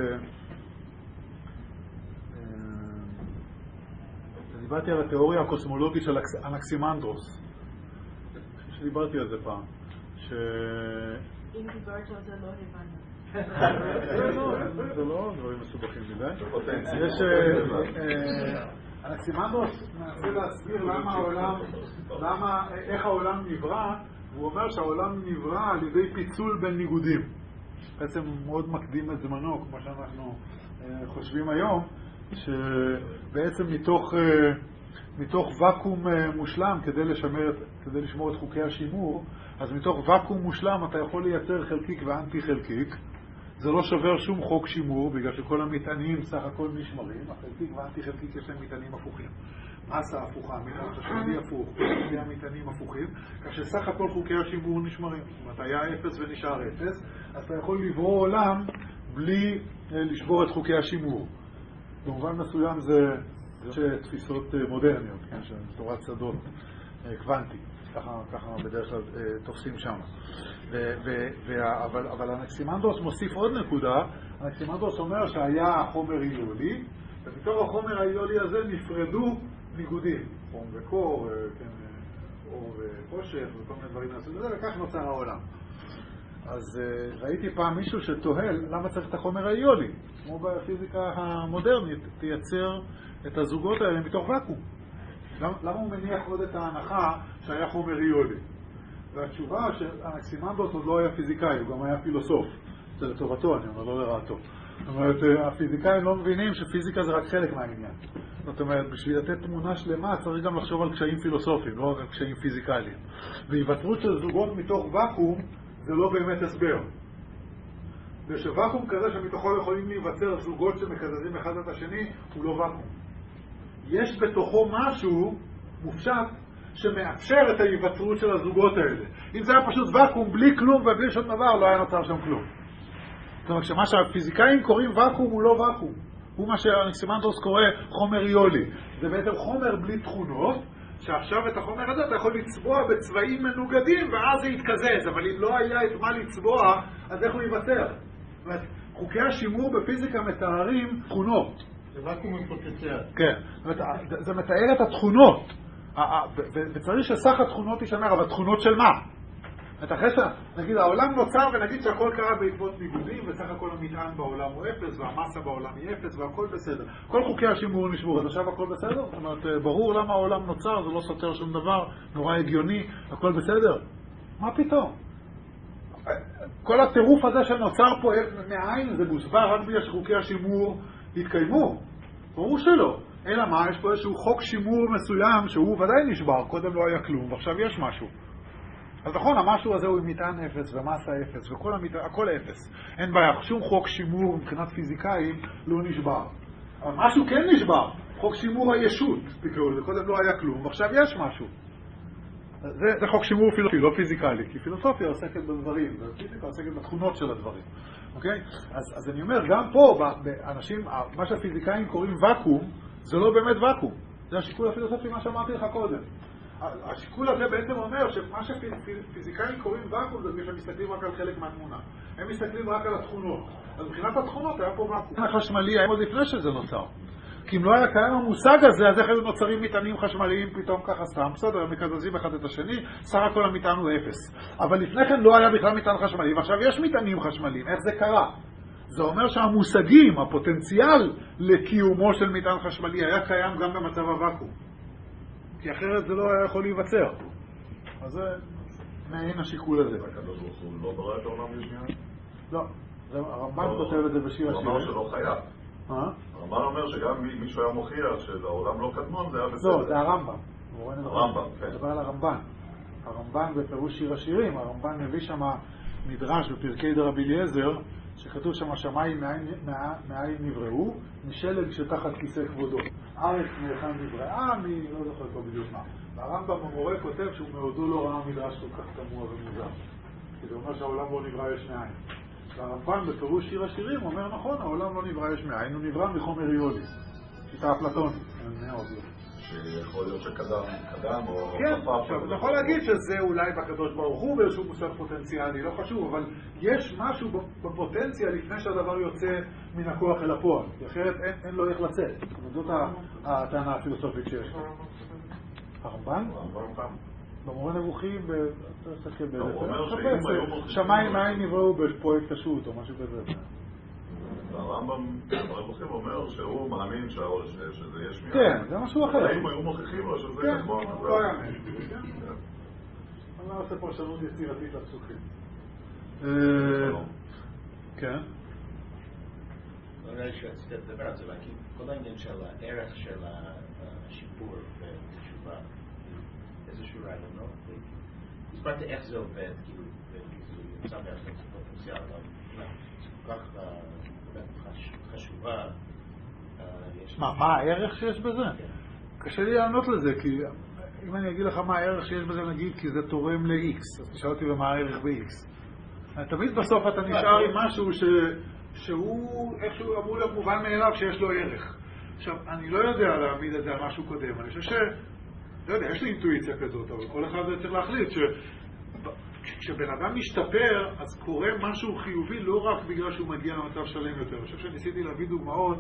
Speaker 1: דיברתי על התיאוריה הקוסמולוגית של אנקסימנדרוס. אני חושב שדיברתי על זה פעם. ש...
Speaker 7: אם דיברתי על זה לא הבנו.
Speaker 1: זה לא דברים מסובכים מדי. יש אנקסימנדרוס מנסה להסביר למה העולם, למה, איך העולם נברא, והוא אומר שהעולם נברא על ידי פיצול בין ניגודים. בעצם הוא מאוד מקדים את זמנו, כמו שאנחנו חושבים היום, שבעצם מתוך מתוך וקום מושלם כדי לשמר, כדי לשמור את חוקי השימור, אז מתוך וקום מושלם אתה יכול לייצר חלקיק ואנטי חלקיק. זה לא שובר שום חוק שימור, בגלל שכל המטענים סך הכל נשמרים. החלקיק ואנטי חלקיק יש להם מטענים הפוכים. מסה הפוכה, מטען חשמלי הפוך, חוקי המטענים הפוכים, כך שסך הכל חוקי השימור נשמרים. זאת אומרת, היה אפס ונשאר אפס, אז אתה יכול לברוא עולם בלי לשבור את חוקי השימור. במובן מסוים זה, זה תפיסות מודרניות, כן, של תורת שדות קוונטית. ככה, ככה בדרך כלל תופסים שם. ו, ו, ו, אבל, אבל אנקסימנדרוס מוסיף עוד נקודה. אנקסימנדרוס אומר שהיה חומר הילולי, ומתוך החומר ההילולי הזה נפרדו ניגודים, חום וקור, כן, אור וחושך וכל מיני דברים מהסוג הזה, וכך נוצר העולם. אז ראיתי פעם מישהו שתוהל למה צריך את החומר האיולי, כמו בפיזיקה המודרנית, תייצר את הזוגות האלה מתוך וקום. למה הוא מניח עוד את ההנחה שהיה חומר איולי? והתשובה שאנקסימנדרוס עוד לא היה פיזיקאי, הוא גם היה פילוסוף. זה לטובתו, אני אומר, לא לרעתו. זאת אומרת, הפיזיקאים לא מבינים שפיזיקה זה רק חלק מהעניין. זאת אומרת, בשביל לתת תמונה שלמה צריך גם לחשוב על קשיים פילוסופיים, לא רק על קשיים פיזיקליים. והיווצרות של זוגות מתוך וקום זה לא באמת הסבר. ושוואקום כזה שמתוכו יכולים להיווצר זוגות שמקזזים אחד את השני, הוא לא וקום. יש בתוכו משהו מופשט שמאפשר את ההיווצרות של הזוגות האלה. אם זה היה פשוט וקום בלי כלום ובלי שום דבר, לא היה נוצר שם כלום. זאת אומרת, שמה שהפיזיקאים קוראים וקום הוא לא וקום. הוא מה שאנקסימנדרוס קורא חומר איולי. זה בעצם חומר בלי תכונות, שעכשיו את החומר הזה אתה יכול לצבוע בצבעים מנוגדים ואז זה יתקזז, אבל אם לא היה את מה לצבוע, אז איך הוא ייווצר? זאת אומרת, חוקי השימור בפיזיקה מתארים תכונות.
Speaker 4: זה וקום עם פוטנציאל.
Speaker 1: כן, זה מתאר את התכונות. וצריך שסך התכונות יישמר, אבל תכונות של מה? אחרי שנגיד העולם נוצר ונגיד שהכל קרה בעקבות ניגודים וסך הכל המטען בעולם הוא אפס והמסה בעולם היא אפס והכל בסדר. כל חוקי השימור נשמור, אז עכשיו הכל בסדר? זאת אומרת, ברור למה העולם נוצר, זה לא סותר שום דבר, נורא הגיוני, הכל בסדר. מה פתאום? כל הטירוף הזה שנוצר פה מאין זה מוסבר רק בגלל שחוקי השימור התקיימו. ברור שלא. אלא מה? יש פה איזשהו חוק שימור מסוים שהוא ודאי נשבר, קודם לא היה כלום ועכשיו יש משהו. אז נכון, המשהו הזה הוא עם מטען אפס ומסה אפס וכל המטען, הכל אפס. אין בעיה, שום חוק שימור מבחינת פיזיקאים לא נשבר. אבל משהו כן נשבר, חוק שימור הישות, תקראו לזה, קודם לא היה כלום ועכשיו יש משהו. זה, זה חוק שימור פילוסופי, לא פיזיקלי, כי פילוסופיה עוסקת בדברים, ופיזיקה עוסקת בתכונות של הדברים. אוקיי? אז, אז אני אומר, גם פה, באנשים, מה שהפיזיקאים קוראים וקום, זה לא באמת וקום. זה השיקול הפילוסופי, מה שאמרתי לך קודם. השיקול הזה בעצם אומר שמה שפיזיקאים קוראים וקום זה כשהם מסתכלים רק על חלק מהתמונה. הם מסתכלים רק על התכונות. אז מבחינת התכונות היה פה וקום. החשמלי היה עוד לפני שזה נוצר. כי אם לא היה קיים המושג הזה, אז איך היו נוצרים מטענים חשמליים פתאום ככה סתם? בסדר, הם מקזזים אחד את השני, סך הכל המטען הוא אפס. אבל לפני כן לא היה בכלל מטען חשמלי, ועכשיו יש מטענים חשמליים. איך זה קרה? זה אומר שהמושגים, הפוטנציאל לקיומו של מטען חשמלי היה קיים גם במצב הוואקום. כי אחרת זה לא היה יכול להיווצר. אז זה מעין השיקול הזה.
Speaker 6: הקדוש ברוך הוא לא ברא את העולם בשנייה?
Speaker 1: לא. הרמב"ן כותב את זה בשיר השירים.
Speaker 6: הוא אמר שלא חייב.
Speaker 1: מה?
Speaker 6: הרמב"ן אומר שגם מישהו היה מוכיח שהעולם לא קדמון, זה היה בסדר.
Speaker 1: לא, זה הרמב"ם.
Speaker 6: הרמב"ם, כן.
Speaker 1: זה דבר על הרמב"ן. הרמב"ן בפירוש שיר השירים, הרמב"ן מביא שם מדרש בפרקי דרבי אליעזר, שכתוב שם השמיים מאין נבראו, משלג שתחת כיסא כבודו. ארץ מהיכן נבראה, מי לא זוכר פה בדיוק מה. והרמב"ם המורה כותב שהוא מעודו לא ראה מדרש כל כך תמוה ומוזר. כי זה אומר שהעולם לא נברא יש מאין. והרמב"ן בפירוש שיר השירים אומר נכון, העולם לא נברא יש מאין, הוא נברא מחומר איולי. שיטה אפלטונית. מאוד לא.
Speaker 6: שיכול להיות שקדם, קדם או...
Speaker 1: כן, עכשיו, אתה יכול להגיד שזה אולי בקדוש ברוך הוא באיזשהו מושג פוטנציאלי, לא חשוב, אבל יש משהו בפוטנציה לפני שהדבר יוצא מן הכוח אל הפועל, כי אחרת אין, אין לו איך לצאת. זאת הטענה הפילוסופית שיש. הרמב"ן? במורה נבוכים,
Speaker 6: הוא אומר שאם היו
Speaker 1: שמיים מאין נבראו בפרויקט השו"ת או משהו כזה.
Speaker 6: הרמב"ם אומר שהוא מאמין שזה יש מיד.
Speaker 1: כן, זה משהו אחר.
Speaker 6: אם היו מוכיחים לו שזה
Speaker 1: כמובן, הוא לא היה מאמין. אני לא עושה פרשנות יצירתית לפסוקים. כן.
Speaker 5: לא נראה לי שרצית לדבר על זה, כי כל העניין של הערך של השיפור בתשובה, איזשהו רעיון, לא? הסברתי איך זה עובד, כאילו, זה יוצא מהחלק פוטנציאל, אבל כל כך חשובה.
Speaker 1: מה הערך שיש בזה? קשה לי לענות לזה, כי אם אני אגיד לך מה הערך שיש בזה, נגיד, כי זה תורם ל-X, אז תשאל אותי מה הערך ב-X. תמיד בסוף אתה נשאר עם משהו שהוא איכשהו אמור להיות מובן מאליו שיש לו ערך. עכשיו, אני לא יודע להעמיד את זה על משהו קודם, אני חושב ש... לא יודע, יש לי אינטואיציה כזאת, אבל כל אחד צריך להחליט ש... כשבן אדם משתפר, אז קורה משהו חיובי לא רק בגלל שהוא מגיע למצב שלם יותר. אני חושב שניסיתי להביא דוגמאות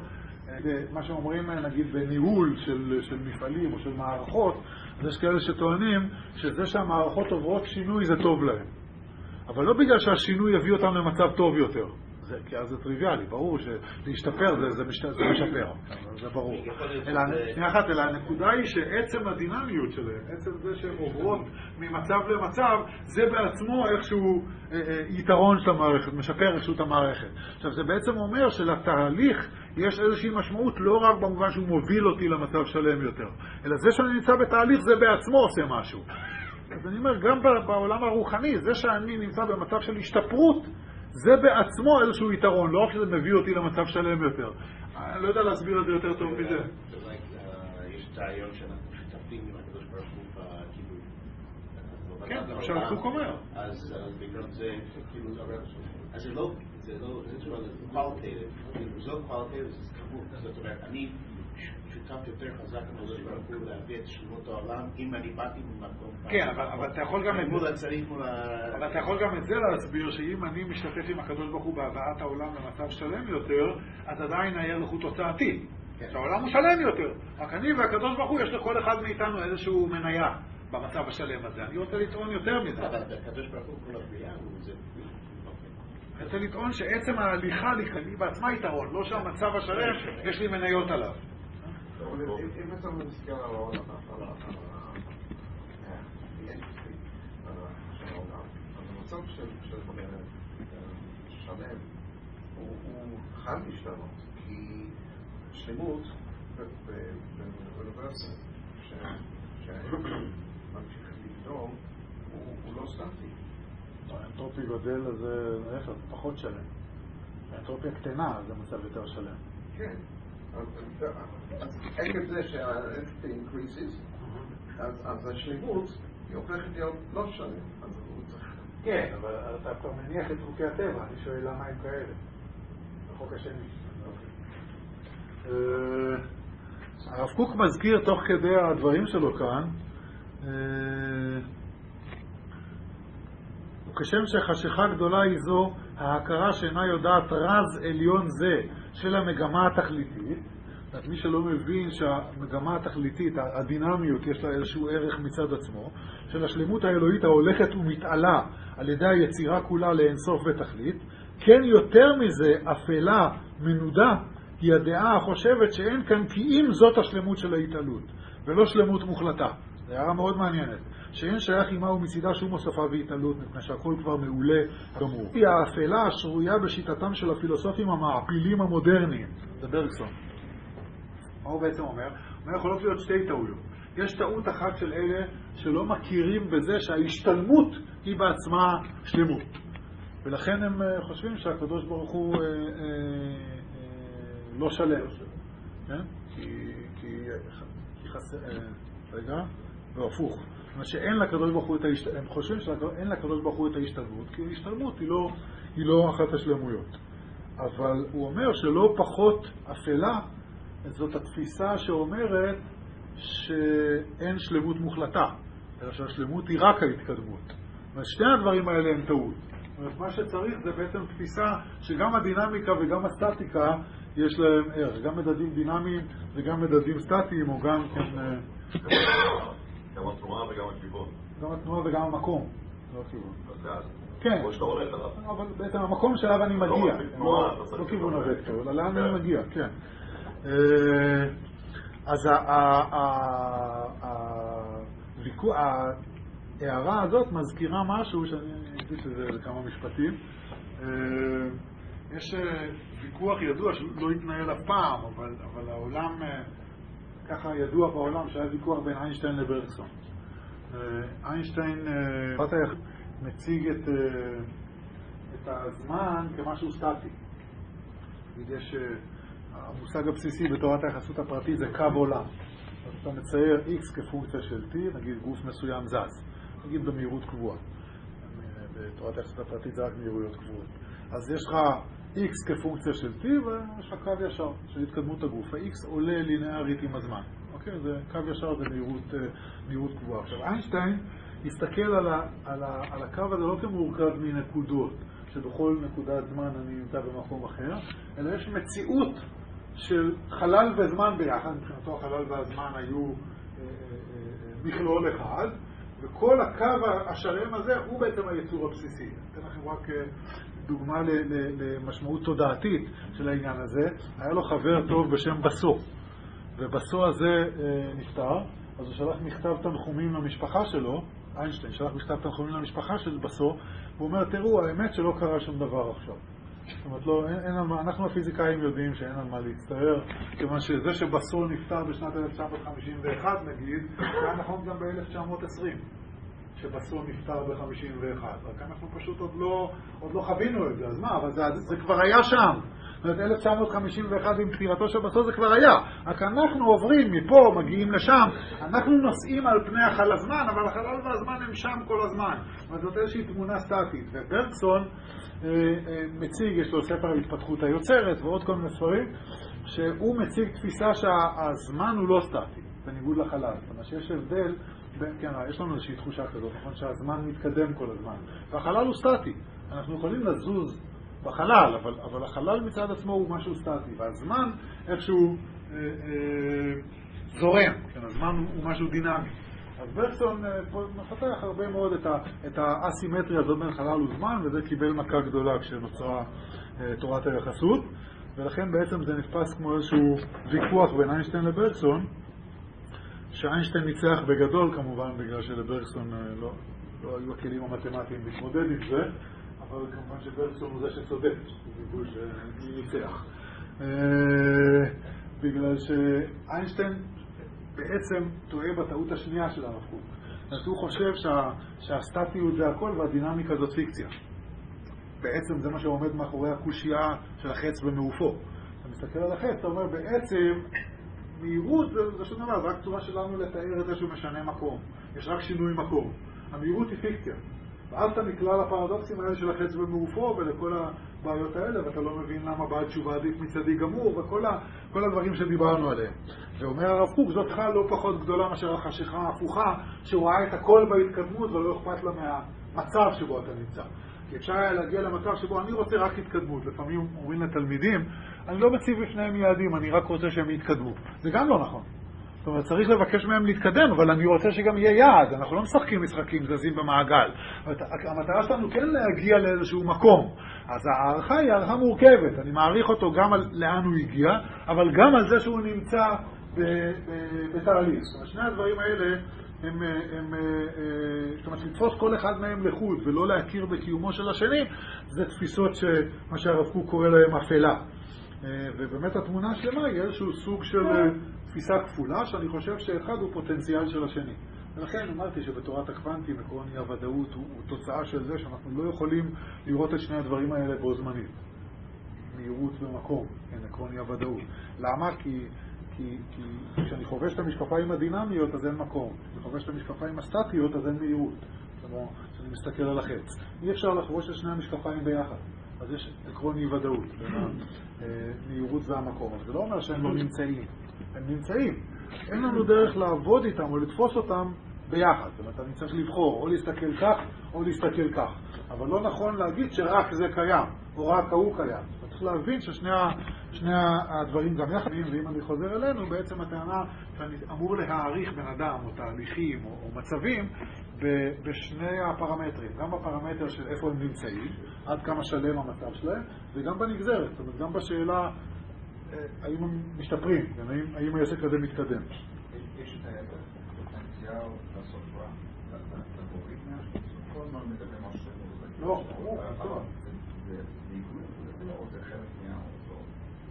Speaker 1: מה שאומרים נגיד בניהול של, של מפעלים או של מערכות, אז יש כאלה שטוענים שזה שהמערכות עוברות שינוי זה טוב להם. אבל לא בגלל שהשינוי יביא אותם למצב טוב יותר. זה, כי אז זה טריוויאלי, ברור שלהשתפר זה, זה, משת, זה משפר, זה ברור. אלא, שנייה אחת, אלא הנקודה היא שעצם הדינמיות שלהם, עצם זה שהן עוברות ממצב למצב, זה בעצמו איכשהו אה, אה, יתרון של המערכת, משפר איכשהו את המערכת. עכשיו, זה בעצם אומר שלתהליך יש איזושהי משמעות לא רק במובן שהוא מוביל אותי למצב שלם יותר, אלא זה שאני נמצא בתהליך זה בעצמו עושה משהו. אז אני אומר, גם בעולם הרוחני, זה שאני נמצא במצב של השתפרות, זה בעצמו איזשהו יתרון, לא רק שזה מביא אותי למצב שלם יותר. אני לא יודע להסביר את זה יותר טוב מזה.
Speaker 5: יש את הרעיון שאנחנו שותפים עם הקדוש ברוך הוא בכיבוד.
Speaker 1: כן, זה מה שהרחוק אומר.
Speaker 5: אז בגלל זה, כאילו, אז זה לא, זה לא, זה צורה, זה קואלטייטיב. זה לא קואלטייטיב, זה כמות. זאת אומרת, אני שותף יותר חזק עם הקדוש ברוך הוא להביא את שלמות העולם, אם אני באתי ממקום.
Speaker 1: כן, אבל אתה יכול גם את
Speaker 5: מול הצריך, מול ה...
Speaker 1: אבל אתה יכול גם את זה להסביר שאם אני משתתף עם הקדוש ברוך הוא בהבאת העולם למצב שלם יותר, אז עדיין היה לכו תוצאתי. שהעולם הוא שלם יותר. רק אני והקדוש ברוך הוא יש לכל אחד מאיתנו איזשהו מניה במצב השלם הזה. אני רוצה לטעון יותר מזה.
Speaker 5: אבל הקדוש ברוך הוא כל הבריאה הוא זה...
Speaker 1: אני רוצה לטעון שעצם ההליכה לי בעצמה יתרון, לא שהמצב השלם יש לי מניות עליו.
Speaker 4: אם אתה מזכיר על העולם, על העולם, אז המצב של שלם הוא חייב להשתנות, כי שלמות באוניברסיטה שממשיך לגדול הוא לא סטטי.
Speaker 1: האנטרופי גודל זה להפך, פחות שלם. האנטרופיה קטנה זה מצב יותר שלם.
Speaker 4: כן. אז עקב זה שה-entropy increases, אז השלמות היא הופכת להיות לא שלם.
Speaker 1: כן, אבל אתה כבר מניח את חוקי הטבע, אני שואל למה הם כאלה. החוק השני. הרב קוק מזכיר תוך כדי הדברים שלו כאן, וכשם שחשיכה גדולה היא זו, ההכרה שאינה יודעת רז עליון זה של המגמה התכליתית, זאת מי שלא מבין שהמגמה התכליתית, הדינמיות, יש לה איזשהו ערך מצד עצמו, של השלמות האלוהית ההולכת ומתעלה על ידי היצירה כולה לאינסוף ותכלית, כן יותר מזה, אפלה, מנודה, היא הדעה החושבת שאין כאן כי אם זאת השלמות של ההתעלות, ולא שלמות מוחלטה. זו הערה מאוד מעניינת. שאין שייך עימה ומצידה שום הוספה והתעלות, מפני שהכל כבר מעולה גמור. היא האפלה השרויה בשיטתם של הפילוסופים המעפילים המודרניים. זה ברגסון. מה הוא בעצם אומר? מה יכולות להיות שתי טעויות? יש טעות אחת של אלה שלא מכירים בזה שההשתלמות היא בעצמה שלמות. ולכן הם חושבים שהקדוש ברוך הוא אה, אה, אה, לא שלם. כן? כי, כי, כי חסר... אה, רגע, והפוך. זאת שאין לקדוש ברוך הוא את ההשת... הם חושבים שאין לקדוש ברוך הוא את ההשתלמות, כי ההשתלמות היא לא, היא לא אחת השלמויות. אבל הוא אומר שלא פחות אפלה, זאת התפיסה שאומרת שאין שלמות מוחלטה, אלא שהשלמות היא רק ההתקדמות. ושתי הדברים האלה הם טעות. זאת אומרת, מה שצריך זה בעצם תפיסה שגם הדינמיקה וגם הסטטיקה יש להם ערך. גם מדדים דינמיים וגם מדדים סטטיים, או גם כן...
Speaker 6: גם התנועה וגם הכיוון.
Speaker 1: גם התנועה וגם המקום. לא כיוון.
Speaker 6: כן. כמו שאתה הולך עליו.
Speaker 1: אבל בעצם המקום שאליו אני מגיע. לא כיוון הוקטור, אלא לאן אני מגיע, כן. אז ההערה הזאת מזכירה משהו, שאני אגיד שזה כמה משפטים. יש ויכוח ידוע שלא יתנהל אף פעם, אבל העולם... ככה ידוע בעולם שהיה ויכוח בין איינשטיין לברגסון. איינשטיין מציג את, את הזמן כמשהו סטטי. יש, המושג הבסיסי בתורת היחסות הפרטית זה קו עולם. אתה מצייר X כפונקציה של T, נגיד גוף מסוים זז, נגיד במהירות קבועה. בתורת היחסות הפרטית זה רק מהירויות קבועות. אז יש לך X כפונקציה של T ויש לך קו ישר של התקדמות הגוף. ה-X עולה לינארית עם הזמן. אוקיי? זה קו ישר, זה מהירות, מהירות קבועה. עכשיו, איינשטיין הסתכל על, ה, על, ה, על הקו הזה לא כמורכב מנקודות, שבכל נקודת זמן אני נמצא במקום אחר, אלא יש מציאות של חלל וזמן ביחד, מבחינתו החלל והזמן היו אה, אה, אה, מכלול אחד, וכל הקו השלם הזה הוא בעצם היצור הבסיסי. אתן לכם רק אה, דוגמה ל, ל, למשמעות תודעתית של העניין הזה. היה לו חבר טוב בשם בסו, ובסו הזה אה, נפטר, אז הוא שלח מכתב תנחומים למשפחה שלו, איינשטיין שלח מכתב תנחומים למשפחה של בסו, והוא אומר, תראו, האמת שלא קרה שום דבר עכשיו. זאת אומרת, לא, אין, אין על מה, אנחנו הפיזיקאים יודעים שאין על מה להצטער, כיוון שזה שבסו נפטר בשנת אלף תשע מאות חמישים ואחת נגיד, זה נכון גם ב-אלף תשע מאות עשרים, שבסו נפטר ב-חמישים ואחת, רק אנחנו פשוט עוד לא, עוד לא חווינו את זה, אז מה, אבל זה, זה כבר היה שם. זאת אומרת, אלף תשע מאות חמישים ואחת עם פטירתו של בסו זה כבר היה, רק אנחנו עוברים מפה, מגיעים לשם, אנחנו נוסעים על פני החלל הזמן, אבל החלל והזמן הם שם כל הזמן. זאת אומרת, זאת איזושהי תמונה סטטית, וברגסון אה, אה, מציג, יש לו ספר ההתפתחות היוצרת ועוד כל מיני ספרים, שהוא מציג תפיסה שהזמן הוא לא סטטי, בניגוד לחלל. זאת אומרת, שיש הבדל, בין, כן, יש לנו איזושהי תחושה כזאת, נכון, שהזמן מתקדם כל הזמן, והחלל הוא סטטי, אנחנו יכולים לזוז בחלל, אבל, אבל החלל מצד עצמו הוא משהו סטטי, והזמן איכשהו אה, אה, זורם, כן, הזמן הוא, הוא משהו דינמי. אז ברקסון אה, מפתח הרבה מאוד את, ה, את האסימטריה הזאת בין חלל וזמן, וזה קיבל מכה גדולה כשנוצרה אה, תורת היחסות, ולכן בעצם זה נתפס כמו איזשהו ויכוח בין איינשטיין לברקסון, שאיינשטיין ניצח בגדול כמובן, בגלל שלברקסון אה, לא, לא היו הכלים המתמטיים להתמודד עם זה, אבל כמובן שברקסון הוא זה שצודק, הוא ניצח. בגלל שאיינשטיין בעצם טועה בטעות השנייה של הרב קוק. הוא חושב שהסטטיות זה הכל והדינמיקה זאת פיקציה. בעצם זה מה שעומד מאחורי הקושייה של החץ במעופו. אתה מסתכל על החץ, אתה אומר בעצם מהירות זה שום דבר, זה רק צורה שלנו לתאר את זה שהוא משנה מקום. יש רק שינוי מקום. המהירות היא פיקציה. ואז אתה נקלע לפרדוקסים האלה של החץ במעופו ולכל הבעיות האלה, ואתה לא מבין למה בעל תשובה עדיף מצדי גמור, וכל ה, כל הדברים שדיברנו עליהם. ואומר הרב קוק, זאת חל לא פחות גדולה מאשר החשיכה ההפוכה, שהוא ראה את הכל בהתקדמות ולא אכפת לה מהמצב שבו אתה נמצא. כי אפשר היה להגיע למצב שבו אני רוצה רק התקדמות. לפעמים אומרים לתלמידים, אני לא מציב בפניהם יעדים, אני רק רוצה שהם יתקדמו. זה גם לא נכון. זאת אומרת, צריך לבקש מהם להתקדם, אבל אני רוצה שגם יהיה יעד. אנחנו לא משחקים משחקים, זזים במעגל. המטרה שלנו כן להגיע לאיזשהו מקום. אז הערכה היא הערכה מורכבת. אני מעריך אותו גם על לאן הוא הגיע, אבל גם על זה שהוא נמצא בתהליך. זאת אומרת, שני הדברים האלה הם, הם, זאת אומרת, לתפוס כל אחד מהם לחוד ולא להכיר בקיומו של השני, זה תפיסות שמה שהרב קוק קורא להם אפלה. ובאמת התמונה שלמה היא איזשהו סוג של תפיסה כפולה, שאני חושב שאחד הוא פוטנציאל של השני. ולכן אמרתי שבתורת הקוונטים עקרון אי הוודאות הוא, הוא תוצאה של זה שאנחנו לא יכולים לראות את שני הדברים האלה בו זמנית. מהירות ומקום, כן, עקרון אי הוודאות. למה? כי, כי, כי כשאני חובש את המשקפיים הדינמיות אז אין מקום. כשאני חובש את המשקפיים הסטטיות אז אין מהירות. זאת אומרת, כשאני מסתכל על החץ. אי אפשר לחבוש את שני המשקפיים ביחד. אז יש עקרון אי ודאות בין המהירות והמקום. אז זה לא אומר שהם לא נמצאים. הם נמצאים. אין לנו דרך לעבוד איתם או לתפוס אותם ביחד. זאת אומרת, אני צריך לבחור או להסתכל כך או להסתכל כך. אבל לא נכון להגיד שרק זה קיים או רק הוא קיים. אתה צריך להבין ששני שני הדברים גם יחד, ואם אני חוזר אלינו, בעצם הטענה שאני אמור להעריך בן אדם או תהליכים או, או מצבים בשני הפרמטרים, גם בפרמטר של איפה הם נמצאים, עד כמה שלם המצב שלהם, וגם בנגזרת, זאת אומרת, גם בשאלה האם הם משתפרים, האם, האם העסק הזה מתקדם.
Speaker 4: יש פוטנציאל לעשות רע, לבוריתנה, כל הזמן מדברים על שלנו.
Speaker 1: לא, לא.
Speaker 4: זה ניגוד, זה לא עוד חלק מהאותו.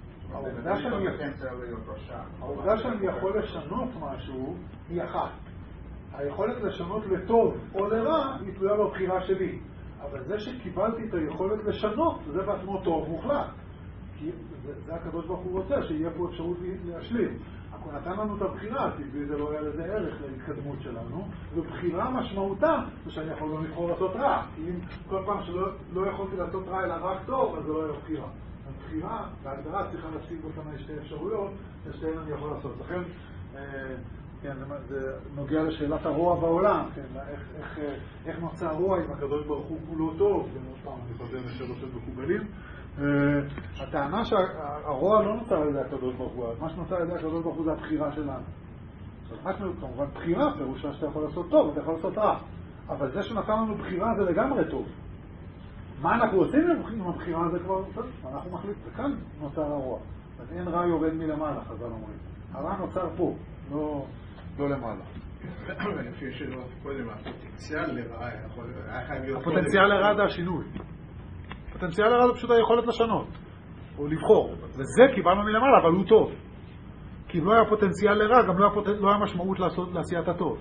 Speaker 1: העובדה שאני יכול לשנות משהו היא אחת. היכולת לשנות לטוב או לרע היא תלויה בבחירה שלי. אבל זה שקיבלתי את היכולת לשנות, זה בעצמו טוב מוחלט. כי זה, זה הקדוש ברוך הוא רוצה, שיהיה פה אפשרות להשלים. הוא נתן לנו את הבחירה, כי זה לא היה לזה ערך להתקדמות שלנו. זו בחירה משמעותה, שאני יכול גם לבחור לעשות רע. כי אם כל פעם שלא לא יכולתי לעשות רע אלא רק טוב, אז זה לא היה בחירה. הבחירה, בהגדרה צריכה להציג בפני שתי אפשרויות, ששתיהן אני יכול לעשות. לכן, אה, כן, זה, זה נוגע לשאלת הרוע בעולם, כן, איך, איך, איך נוצא הרוע אם הקדוש ברוך הוא כולו טוב, ומוד פעם אני חוזר לשאלות של מקובלים, הטענה שהרוע לא נוצר על ידי הקדוש ברוך הוא, מה שנוצר על ידי הקדוש ברוך הוא זה הבחירה שלנו. אנחנו כמובן בחירה, פירושה שאתה יכול לעשות טוב, אתה יכול לעשות רע. אבל זה שנתן לנו בחירה זה לגמרי טוב. מה אנחנו עושים עם הבחירה זה כבר, אנחנו מחליט, וכאן נוצר הרוע. אז אין רע יורד מלמעלה, חז"ל אומרים. הרע נוצר פה, לא, לא למעלה.
Speaker 8: אני חושב שלא קודם, הפוטנציאל לרע יכול להיות...
Speaker 1: הפוטנציאל לרע זה השינוי. הפוטנציאל לרע זה פשוט היכולת לשנות, או לבחור. וזה קיבלנו מלמעלה, אבל הוא טוב. כי אם לא היה פוטנציאל לרע, גם לא היה, פוטנ... לא היה משמעות לעשות, לעשיית הטוב.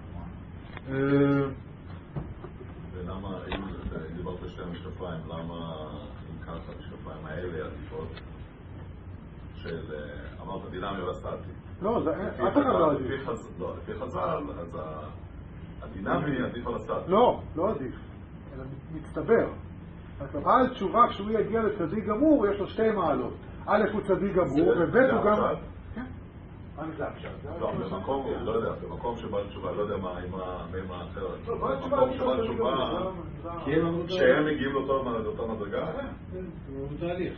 Speaker 6: ולמה, אם דיברת שתי המשקפיים, למה אם ככה המשקפיים האלה עדיפות של, אמרת דינמי וסטטי?
Speaker 1: לא, זה אף אחד לא עדיף.
Speaker 6: לא, לפי חז"ל, אז הדינמי עדיף על הסטטי.
Speaker 1: לא, לא עדיף. אלא מצטבר. אז הבעל תשובה, כשהוא יגיע לצדיק גמור, יש לו שתי מעלות. א' הוא צדיק גמור, וב' הוא גם... מה זה עכשיו?
Speaker 6: לא, במקום, לא יודע, במקום שבעל תשובה, לא יודע מה, עם האחרת. במקום שבעל תשובה, שהם מגיעים לאותה מדרגה?
Speaker 8: הוא תהליך.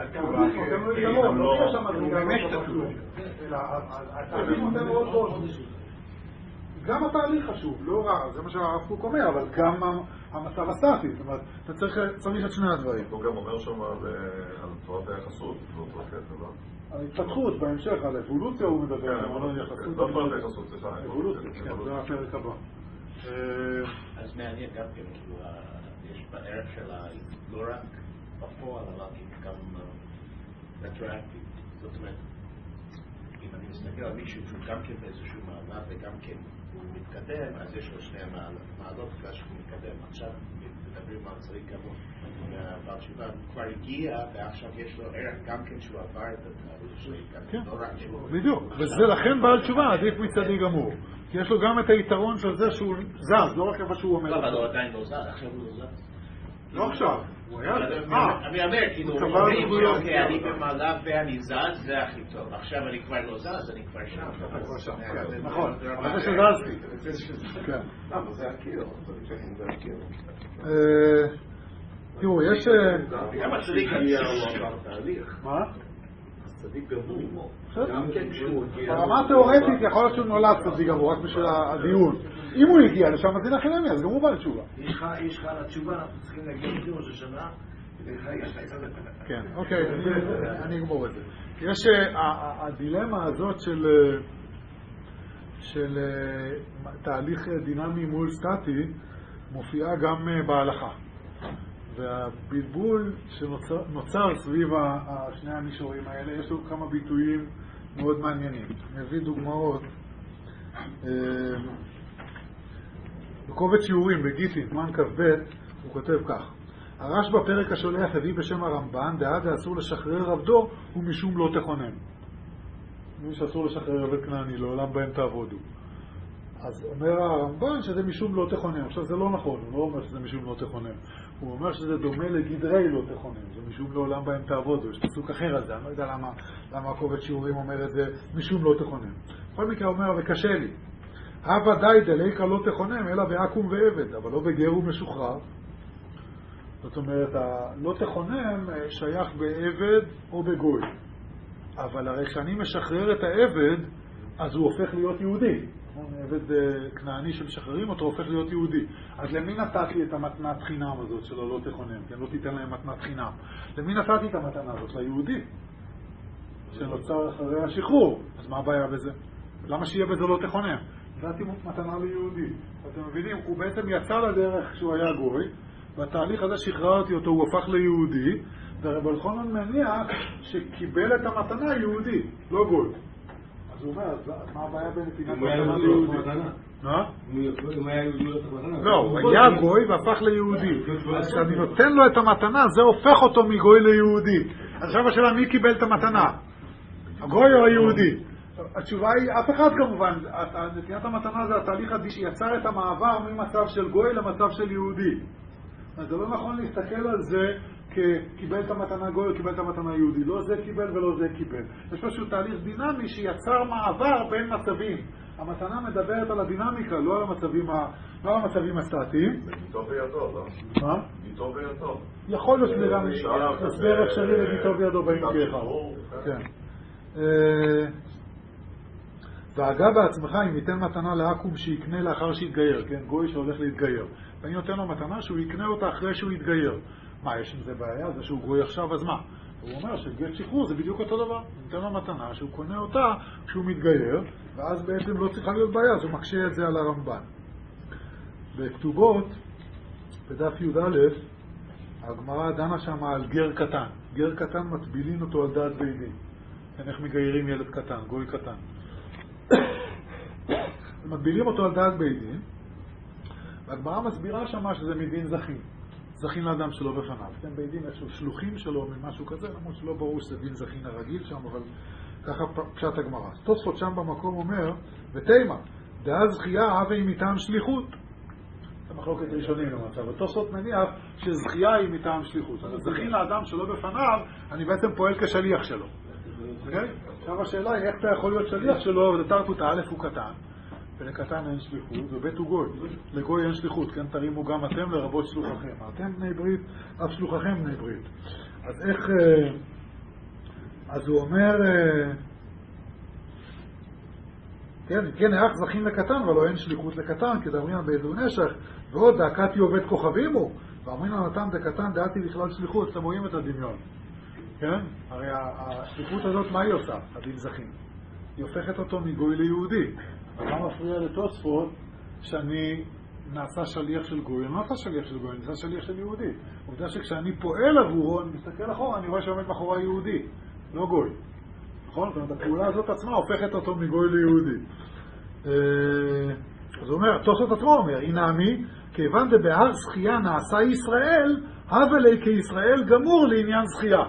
Speaker 1: גם התהליך חשוב, לא רע, זה מה שהרב קוק אומר, אבל גם המצב הסטטי, זאת אומרת, אתה צריך את שני הדברים.
Speaker 6: הוא גם אומר שם על תורת היחסות, זאת אומרת, לא?
Speaker 1: ההתפתחות בהמשך, על אבולוציה הוא מדבר, אבל לא יחסות.
Speaker 6: לא תורת היחסות, סליחה.
Speaker 1: אבולוציה, כן, זה הפרק הבא.
Speaker 5: אז מעניין גם כן, כאילו, יש בערך של לא רק בפועל, אבל גם רטרואקטיב. זאת אומרת, אם אני מסתכל על מישהו שהוא גם כן באיזשהו מעמד וגם כן הוא מתקדם, אז יש לו שני מעלות בגלל שהוא מתקדם. עכשיו מדברים על צדיק גמור. אבל תשובה כבר הגיע, ועכשיו יש לו ערך גם כן שהוא עבר את התהליך, לא רק שהוא...
Speaker 1: בדיוק, וזה לכן בעל תשובה עדיף מצדיק גמור. כי יש לו גם את היתרון של זה שהוא זז, לא רק איפה שהוא אומר.
Speaker 5: אבל הוא עדיין לא זז, עכשיו הוא לא זז.
Speaker 1: לא עכשיו, הוא היה...
Speaker 5: אני אומר, כאילו, אוקיי, אני במעלה ואני זז, זה הכי טוב. עכשיו אני כבר לא זז, אני כבר שם.
Speaker 1: נכון, אבל זה שזזתי. כן.
Speaker 4: אבל זה הקיר, זה הקיר.
Speaker 1: תראו, יש...
Speaker 5: גם הצדיק הגיע הוא תהליך.
Speaker 1: מה?
Speaker 3: הצדיק גמור. גם כן כשהוא הגיע...
Speaker 1: ברמה תיאורטית יכול להיות שהוא נולד צדיק גמור, רק בשביל הדיון. אם הוא הגיע לשם, אז הנה חינמי, אז גם הוא בא לתשובה.
Speaker 3: יש לך על התשובה, אנחנו צריכים להגיע לדיון של שנה,
Speaker 1: כן, אוקיי, אני אגמור את זה. יש הדילמה הזאת של תהליך דינמי מול סטטי, מופיעה גם בהלכה. והבלבול שנוצר סביב שני המישורים האלה, יש לו כמה ביטויים מאוד מעניינים. נביא דוגמאות. בקובץ שיעורים, בגיטין, מן כ"ב, הוא כותב כך: הרש בפרק השולח הביא בשם הרמב"ן, דעה דאסור לשחרר עבדו ומשום לא תכונן. מי שאסור לשחרר עבד כנעני, לעולם בהם תעבודו. אז אומר הרמב"ן שזה משום לא תכונן. עכשיו זה לא נכון, הוא לא אומר שזה משום לא תכונן. הוא אומר שזה דומה לגדרי לא תכונן, זה משום לעולם בהם תעבודו. יש פסוק אחר על זה, אני לא יודע למה, למה הקובץ שיעורים אומר את זה משום לא תכונן. בכל מקרה אומר, וקשה לי. הווה די דליקה לא תכונן, אלא בעקום ועבד, אבל לא בגר ומשוחרר. זאת אומרת, לא תכונן שייך בעבד או בגוי. אבל הרי כשאני משחרר את העבד, אז הוא הופך להיות יהודי. עבד כנעני שמשחררים אותו הופך להיות יהודי. אז למי נתתי את המתנת חינם הזאת שלו לא תכונן? כן, לא תיתן להם מתנת חינם. למי נתתי את המתנה הזאת? ליהודי. שנוצר אחרי השחרור. אז מה הבעיה בזה? למה שיהיה בזה לא תכונן? נתתי מתנה ליהודי. אתם מבינים? הוא בעצם יצא לדרך כשהוא היה גוי, והתהליך הזה שחררתי אותו, הוא הפך ליהודי, ורב אלחנן מניח שקיבל את המתנה יהודי, לא גוי. אז הוא אומר, אז מה הבעיה בנתינת מתנה ליהודי? מה?
Speaker 8: אם היה יהודי לא צריך מתנה?
Speaker 1: לא, הוא היה גוי והפך ליהודי. אז כשאני נותן לו את המתנה, זה הופך אותו מגוי ליהודי. אז עכשיו השאלה, מי קיבל את המתנה? הגוי או היהודי? התשובה היא, אף אחד כמובן, נתינת המתנה זה התהליך שיצר את המעבר ממצב של גוי למצב של יהודי. אז זה לא נכון להסתכל על זה כקיבל את המתנה גוי או קיבל את המתנה יהודי. לא זה קיבל ולא זה קיבל. יש פשוט תהליך דינמי שיצר מעבר בין מצבים. המתנה מדברת על הדינמיקה, לא על המצבים, ה... לא על המצבים הסטטיים.
Speaker 6: בגיטו בידו, לא?
Speaker 1: מה?
Speaker 6: בגיטו בידו.
Speaker 1: יכול להיות שזה גם הסבר אפשרי לגיטו בידו באים כאחד. כן. והגע בעצמך אם ייתן מתנה לעקום שיקנה לאחר שיתגייר, כן? גוי שהולך להתגייר. ואני נותן לו מתנה שהוא יקנה אותה אחרי שהוא יתגייר. מה, יש עם זה בעיה? זה שהוא גוי עכשיו, אז מה? הוא אומר שגט שחרור זה בדיוק אותו דבר. ניתן לו מתנה שהוא קונה אותה כשהוא מתגייר, ואז בעצם לא צריכה להיות בעיה, אז הוא מקשה את זה על הרמב"ן. בכתובות, בדף י"א, הגמרא דנה שם על גר קטן. גר קטן מטבילין אותו על דעת בית דין. איך מגיירים ילד קטן, גוי קטן. מטבילים אותו על דעת בית דין, והגמרא מסבירה שם שזה מדין זכין. זכין לאדם שלו בפניו. כן, בית דין איזשהו שלוחים שלו ממשהו כזה, למרות שלא ברור שזה דין זכין הרגיל שם, אבל ככה פשט הגמרא. תוספות שם במקום אומר, ותימה, דאז זכייה הווה מטעם שליחות. זה מחלוקת ראשונים למצב. התוספות מניח שזכייה היא מטעם שליחות. אז זכין לאדם שלו בפניו, אני בעצם פועל כשליח שלו. אוקיי? עכשיו השאלה היא איך אתה יכול להיות שליח שלו, ותרפות א' הוא קטן, ולקטן אין שליחות, וב' הוא גוי. לגוי אין שליחות, כן תרימו גם אתם לרבות שלוחכם. אתם בני ברית, אף שלוחכם בני ברית. אז איך... אז הוא אומר... כן, כן, איך זכין לקטן, אבל לא אין שליחות לקטן, כי דאמרים בעדו נשך, ועוד דאקתי עובד כוכבים הוא, ואמרים נתן דקטן דעתי בכלל שליחות, אתם רואים את הדמיון. כן? הרי השליחות הזאת, מה היא עושה? הדין זכין. היא הופכת אותו מגוי ליהודי. אבל מה מפריע לתוספות שאני נעשה שליח של גוי? אני לא נעשה שליח של גוי, אני נעשה שליח של יהודי. עובדה שכשאני פועל עבורו, אני מסתכל אחורה, אני רואה שעומד מאחורי יהודי, לא גוי. נכון? זאת אומרת, הפעולה הזאת עצמה הופכת אותו מגוי ליהודי. אז הוא אומר, תוספות עצמו אומר, אינמי, כיוון דבהר זכייה נעשה ישראל, הווה לי כישראל גמור לעניין זכייה.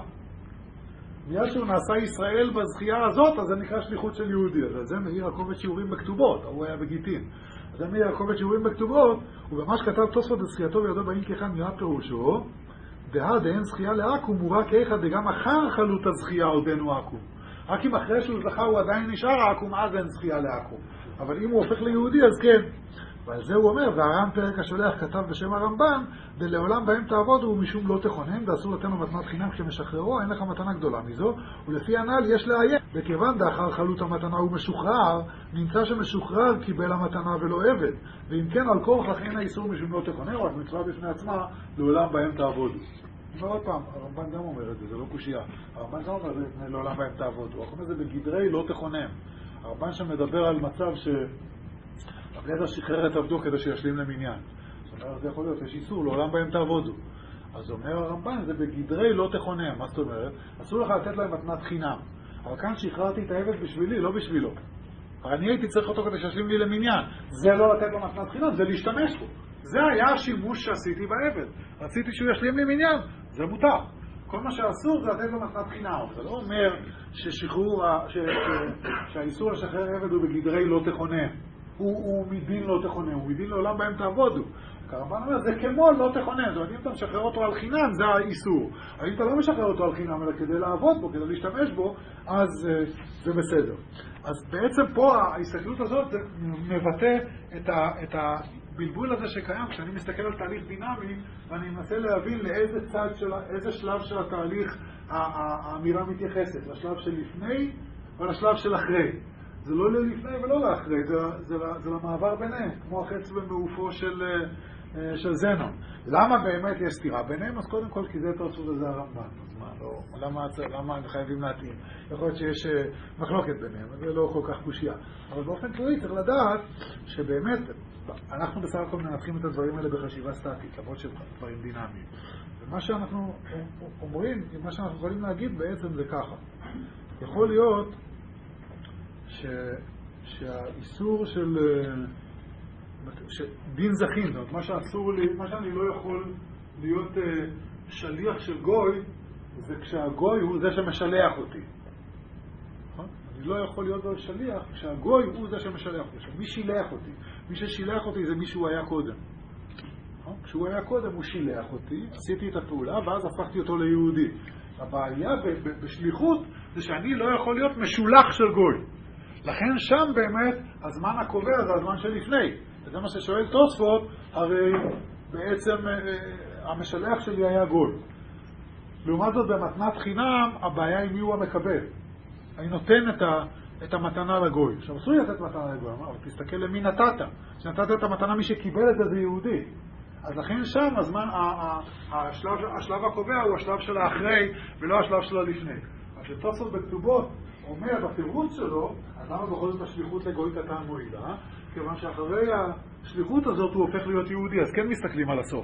Speaker 1: מיד שהוא נעשה ישראל בזכייה הזאת, אז זה נקרא שליחות של יהודי. אז זה מאיר הקובץ שיעורים בכתובות, הוא היה בגיטין. אז זה מאיר הקובץ שיעורים בכתובות, ובמה שכתב תוספות בזכייתו וידו באים כאחד מיד פירושו, דהר דהן זכייה לעקום, הוא רק כאחד דגם אחר חלות הזכייה עודנו עקום. רק אם אחרי שהוא זכה הוא עדיין נשאר עקום, אז אין זכייה לעקום. אבל אם הוא הופך ליהודי, אז כן. ועל זה הוא אומר, והר"ן פרק השולח כתב בשם הרמב"ן, דלעולם בהם תעבוד ומשום לא תכונן, ואסור לתת לו מתנת חינם כשמשחררו, אין לך מתנה גדולה מזו, ולפי הנ"ל יש לעיין. וכיוון דאחר חלות המתנה הוא משוחרר, נמצא שמשוחרר קיבל המתנה ולא עבד. ואם כן, על כורח אין האיסור משום לא תכונן, רק מצווה בפני עצמה, לעולם בהם תעבוד. ועוד פעם, הרמב"ן גם אומר את זה, זה לא קושייה. הרמב"ן גם אומר את זה, לעולם בהם תעבוד. הוא אומר את זה בגדרי לא תכונן. הרמב"ן שמדבר על מצב ש... הבלדה שחרר את עבדו כדי שישלים למניין. זאת אומרת, זה יכול להיות, יש איסור, לעולם בהם תעבודו. אז אומר הרמב"ן, זה בגדרי לא תכונן. מה זאת אומרת? אסור לך לתת להם מתנת חינם. אבל כאן שחררתי את העבד בשבילי, לא בשבילו. אני הייתי צריך אותו כדי שישלים לי למניין. זה לא לתת לו מתנת חינם, זה להשתמש בו. זה היה השימוש שעשיתי בעבד. רציתי שהוא ישלים לי מניין, זה מותר. כל מה שאסור זה לתת לו מתנת חינם. זה לא אומר ששחרור, ש... שהאיסור לשחרר עבד הוא בגדרי לא תכונן. הוא, הוא מדין לא תכונן, הוא מדין לעולם בהם תעבודו. הרמב"ן אומר, זה כמו לא תכונן. זאת אומרת, אם אתה משחרר אותו על חינם, זה האיסור. אבל אם אתה לא משחרר אותו על חינם, אלא כדי לעבוד בו, כדי להשתמש בו, אז זה בסדר. אז בעצם פה ההסתכלות הזאת מבטא את, ה, את הבלבול הזה שקיים. כשאני מסתכל על תהליך דינמי, ואני מנסה להבין לאיזה צד של, איזה שלב של התהליך האמירה מתייחסת. לשלב של לפני ולשלב של אחרי. זה לא לפני ולא לאחרי, זה, זה, זה למעבר ביניהם, כמו החץ במעופו של, של זנון. למה באמת יש סתירה ביניהם? אז קודם כל, כי זה תוספות לזה הרמב"ן. אז מה, לא, למה, למה הם חייבים להתאים? יכול להיות שיש מחלוקת ביניהם, זה לא כל כך קושייה. אבל באופן כללי צריך לדעת שבאמת, אנחנו בסך הכל מנתחים את הדברים האלה בחשיבה סטטית, למרות של דברים דינמיים. ומה שאנחנו אומרים, מה שאנחנו יכולים להגיד בעצם זה ככה. יכול להיות ש... שהאיסור של... ש... דין זכין, זאת אומרת, מה שאסור לי, מה שאני לא יכול להיות uh, שליח של גוי, זה כשהגוי הוא זה שמשלח אותי. אני לא יכול להיות לו שליח כשהגוי הוא זה שמשלח אותי. מי שילח אותי? מי ששילח אותי זה מי שהוא היה קודם. כשהוא היה קודם הוא שילח אותי, עשיתי את הפעולה ואז הפכתי אותו ליהודי. הבעיה ב- ב- בשליחות זה שאני לא יכול להיות משולח של גוי. לכן שם באמת הזמן הקובע זה הזמן שלפני. וזה מה ששואל תוספות, הרי בעצם המשלח שלי היה גוי. לעומת זאת במתנת חינם, הבעיה היא מי הוא המקבל. אני נותן את, ה, את המתנה לגוי. עכשיו אסור לתת מתנה לגוי, אבל תסתכל למי נתת. כשנתת את המתנה, מי שקיבל את זה זה יהודי. אז לכן שם הזמן, השלב, השלב הקובע הוא השלב של האחרי ולא השלב של הלפני. אז שתוספות בכתובות אומר בתירוץ שלו, אז למה בכל זאת השליחות לגוי קטן מועילה? כיוון שאחרי השליחות הזאת הוא הופך להיות יהודי, אז כן מסתכלים על הסוף.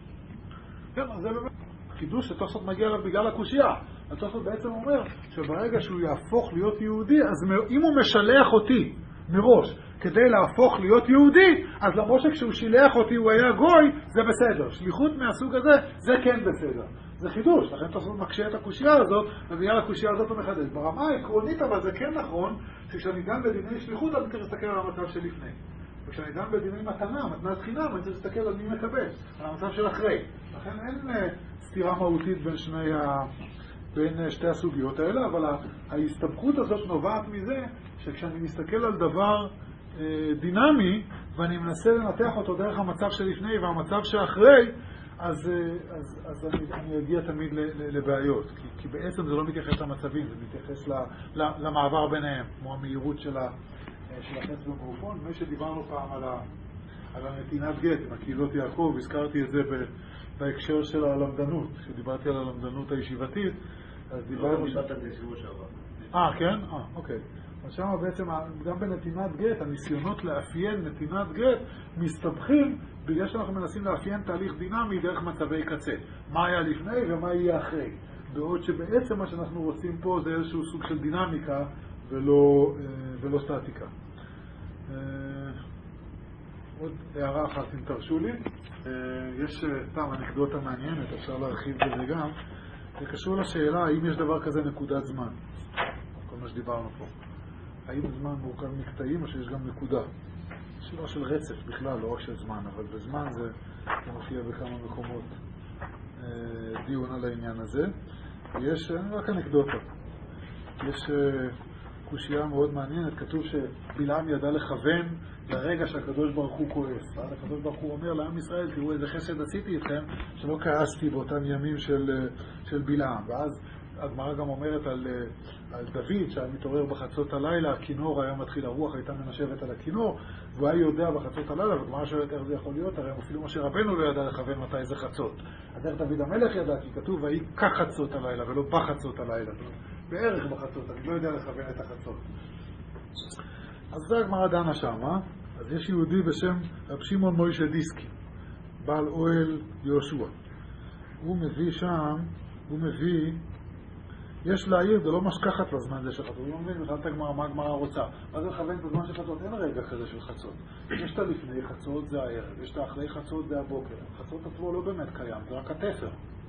Speaker 1: כן, אז זה באמת חידוש שתוספות מגיע אליו בגלל הקושייה. התוספות בעצם אומר שברגע שהוא יהפוך להיות יהודי, אז אם הוא משלח אותי מראש כדי להפוך להיות יהודי, אז למרות שכשהוא שילח אותי הוא היה גוי, זה בסדר. שליחות מהסוג הזה, זה כן בסדר. זה חידוש, לכן תוספות מקשה את הקושייה הזאת, ובגלל הקושייה הזאת הוא מחדש. ברמה העקרונית אבל זה כן נכון, שכשאני דן בדיני שליחות אני צריך להסתכל על המצב שלפני. וכשאני דן בדיני מתנה, מתנת חינם, אני צריך להסתכל על מי מקבל, על המצב של אחרי. לכן אין סתירה מהותית בין שני ה... בין שתי הסוגיות האלה, אבל ההסתבכות הזאת נובעת מזה שכשאני מסתכל על דבר אה, דינמי, ואני מנסה לנתח אותו דרך המצב שלפני והמצב שאחרי, אז, אז, אז אני, אני אגיע תמיד לבעיות, כי, כי בעצם זה לא מתייחס למצבים, זה מתייחס ל, ל, למעבר ביניהם, כמו המהירות של, ה, של החץ במורפון. מה שדיברנו פעם על, ה, על הנתינת גט, עם הקהילות יעקב, הזכרתי את זה ב, בהקשר של הלמדנות, כשדיברתי על הלמדנות הישיבתית, אז דיברנו...
Speaker 5: לא על זה שעבר.
Speaker 1: אה, כן? אה, אוקיי. אז שם בעצם, גם בנתינת גט, הניסיונות לאפיין נתינת גט מסתבכים בגלל שאנחנו מנסים לאפיין תהליך דינמי דרך מצבי קצה. מה היה לפני ומה יהיה אחרי. בעוד שבעצם מה שאנחנו רוצים פה זה איזשהו סוג של דינמיקה ולא, ולא סטטיקה. עוד הערה אחת אם תרשו לי. יש סתם אנקדוטה מעניינת, אפשר להרחיב בזה גם. זה קשור לשאלה האם יש דבר כזה נקודת זמן. כל מה שדיברנו פה. האם זמן מורכב מקטעים או שיש גם נקודה? שאלה של רצף בכלל, לא רק של זמן, אבל בזמן זה מופיע בכמה מקומות אה, דיון על העניין הזה. יש רק אנקדוטה. יש אה, קושייה מאוד מעניינת, כתוב שבלעם ידע לכוון לרגע שהקדוש ברוך הוא כועס. ואז הקדוש ברוך הוא אומר לעם ישראל, תראו איזה חסד עשיתי איתכם, שלא כעסתי באותם ימים של, של בלעם. ואז הגמרא גם אומרת על, על דוד שהיה מתעורר בחצות הלילה, הכינור היה מתחיל, הרוח הייתה מנשבת על הכינור, והוא היה יודע בחצות הלילה, והגמרא שואלת איך זה יכול להיות, הרי אפילו משה רבנו לא ידע לכוון מתי זה חצות. אז איך דוד המלך ידע, כי כתוב, והיא כחצות הלילה ולא בחצות הלילה. בערך בחצות, אני לא יודע לכוון את החצות. אז זה הגמרא דנה שם, אה? אז יש יהודי בשם רב שמעון מוישה דיסקי, בעל אוהל יהושע. הוא מביא שם, הוא מביא, יש להעיר, זה לא משכחת לזמן זה של חצות. הוא לא מבין בכלל את הגמרא, מה הגמרא רוצה. מה זה לכוון את הזמן של חצות? אין רגע כזה של חצות. יש את הלפני חצות, זה הערב. יש את האחרי חצות, זה הבוקר. חצות עצמו לא באמת קיים, זה רק התפר.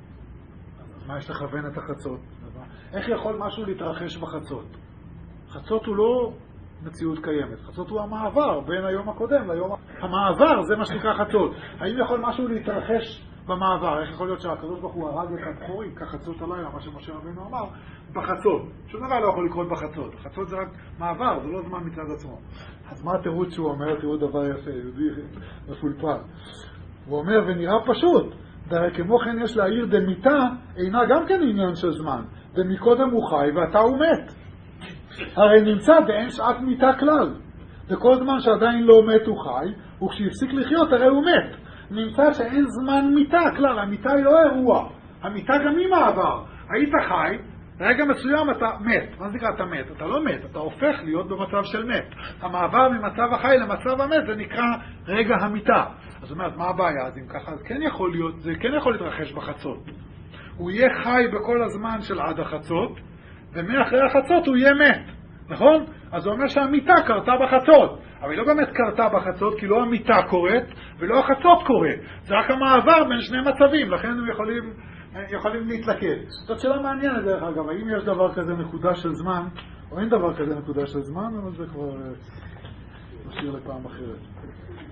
Speaker 1: אז מה יש לכוון את החצות? איך יכול משהו להתרחש בחצות? חצות הוא לא מציאות קיימת. חצות הוא המעבר בין היום הקודם ליום... המעבר זה מה שנקרא חצות. האם יכול משהו להתרחש במעבר? איך יכול להיות שהקדוש ברוך הוא הרג את הבכורים כחצות הלילה, מה שמשה רבנו אמר, בחצות? שום דבר לא יכול לקרות בחצות. חצות זה רק מעבר, זה לא זמן מצד עצמו. אז מה התירוץ שהוא אומר? תראו דבר יפה, יהודי מפולפל. הוא אומר, ונראה פשוט, דרך כמו כן יש להעיר דמיתה, אינה גם כן עניין של זמן. דמקודם הוא חי ואתה הוא מת. הרי נמצא באין שעת מיתה כלל. וכל זמן שעדיין לא מת הוא חי, וכשהפסיק לחיות הרי הוא מת. נמצא שאין זמן מיתה כלל, המיתה היא לא אירוע. המיתה גם היא מעבר. היית חי, רגע מסוים אתה מת. מה זה נקרא אתה מת? אתה לא מת, אתה הופך להיות במצב של מת. המעבר ממצב החי למצב המת זה נקרא רגע המיתה. אז זאת אומרת, מה הבעיה? אז אם ככה, אז כן יכול להיות, זה כן יכול להתרחש בחצות. הוא יהיה חי בכל הזמן של עד החצות, ומאחרי החצות הוא יהיה מת. נכון? אז זה אומר שהמיטה קרתה בחצות. אבל היא לא באמת קרתה בחצות, כי לא המיטה קורית, ולא החצות קורית. זה רק המעבר בין שני מצבים, לכן הם יכולים, יכולים להתלכד. זאת שאלה מעניינת דרך אגב, האם יש דבר כזה נקודה של זמן, או אין דבר כזה נקודה של זמן, אבל זה כבר נשאיר לפעם אחרת.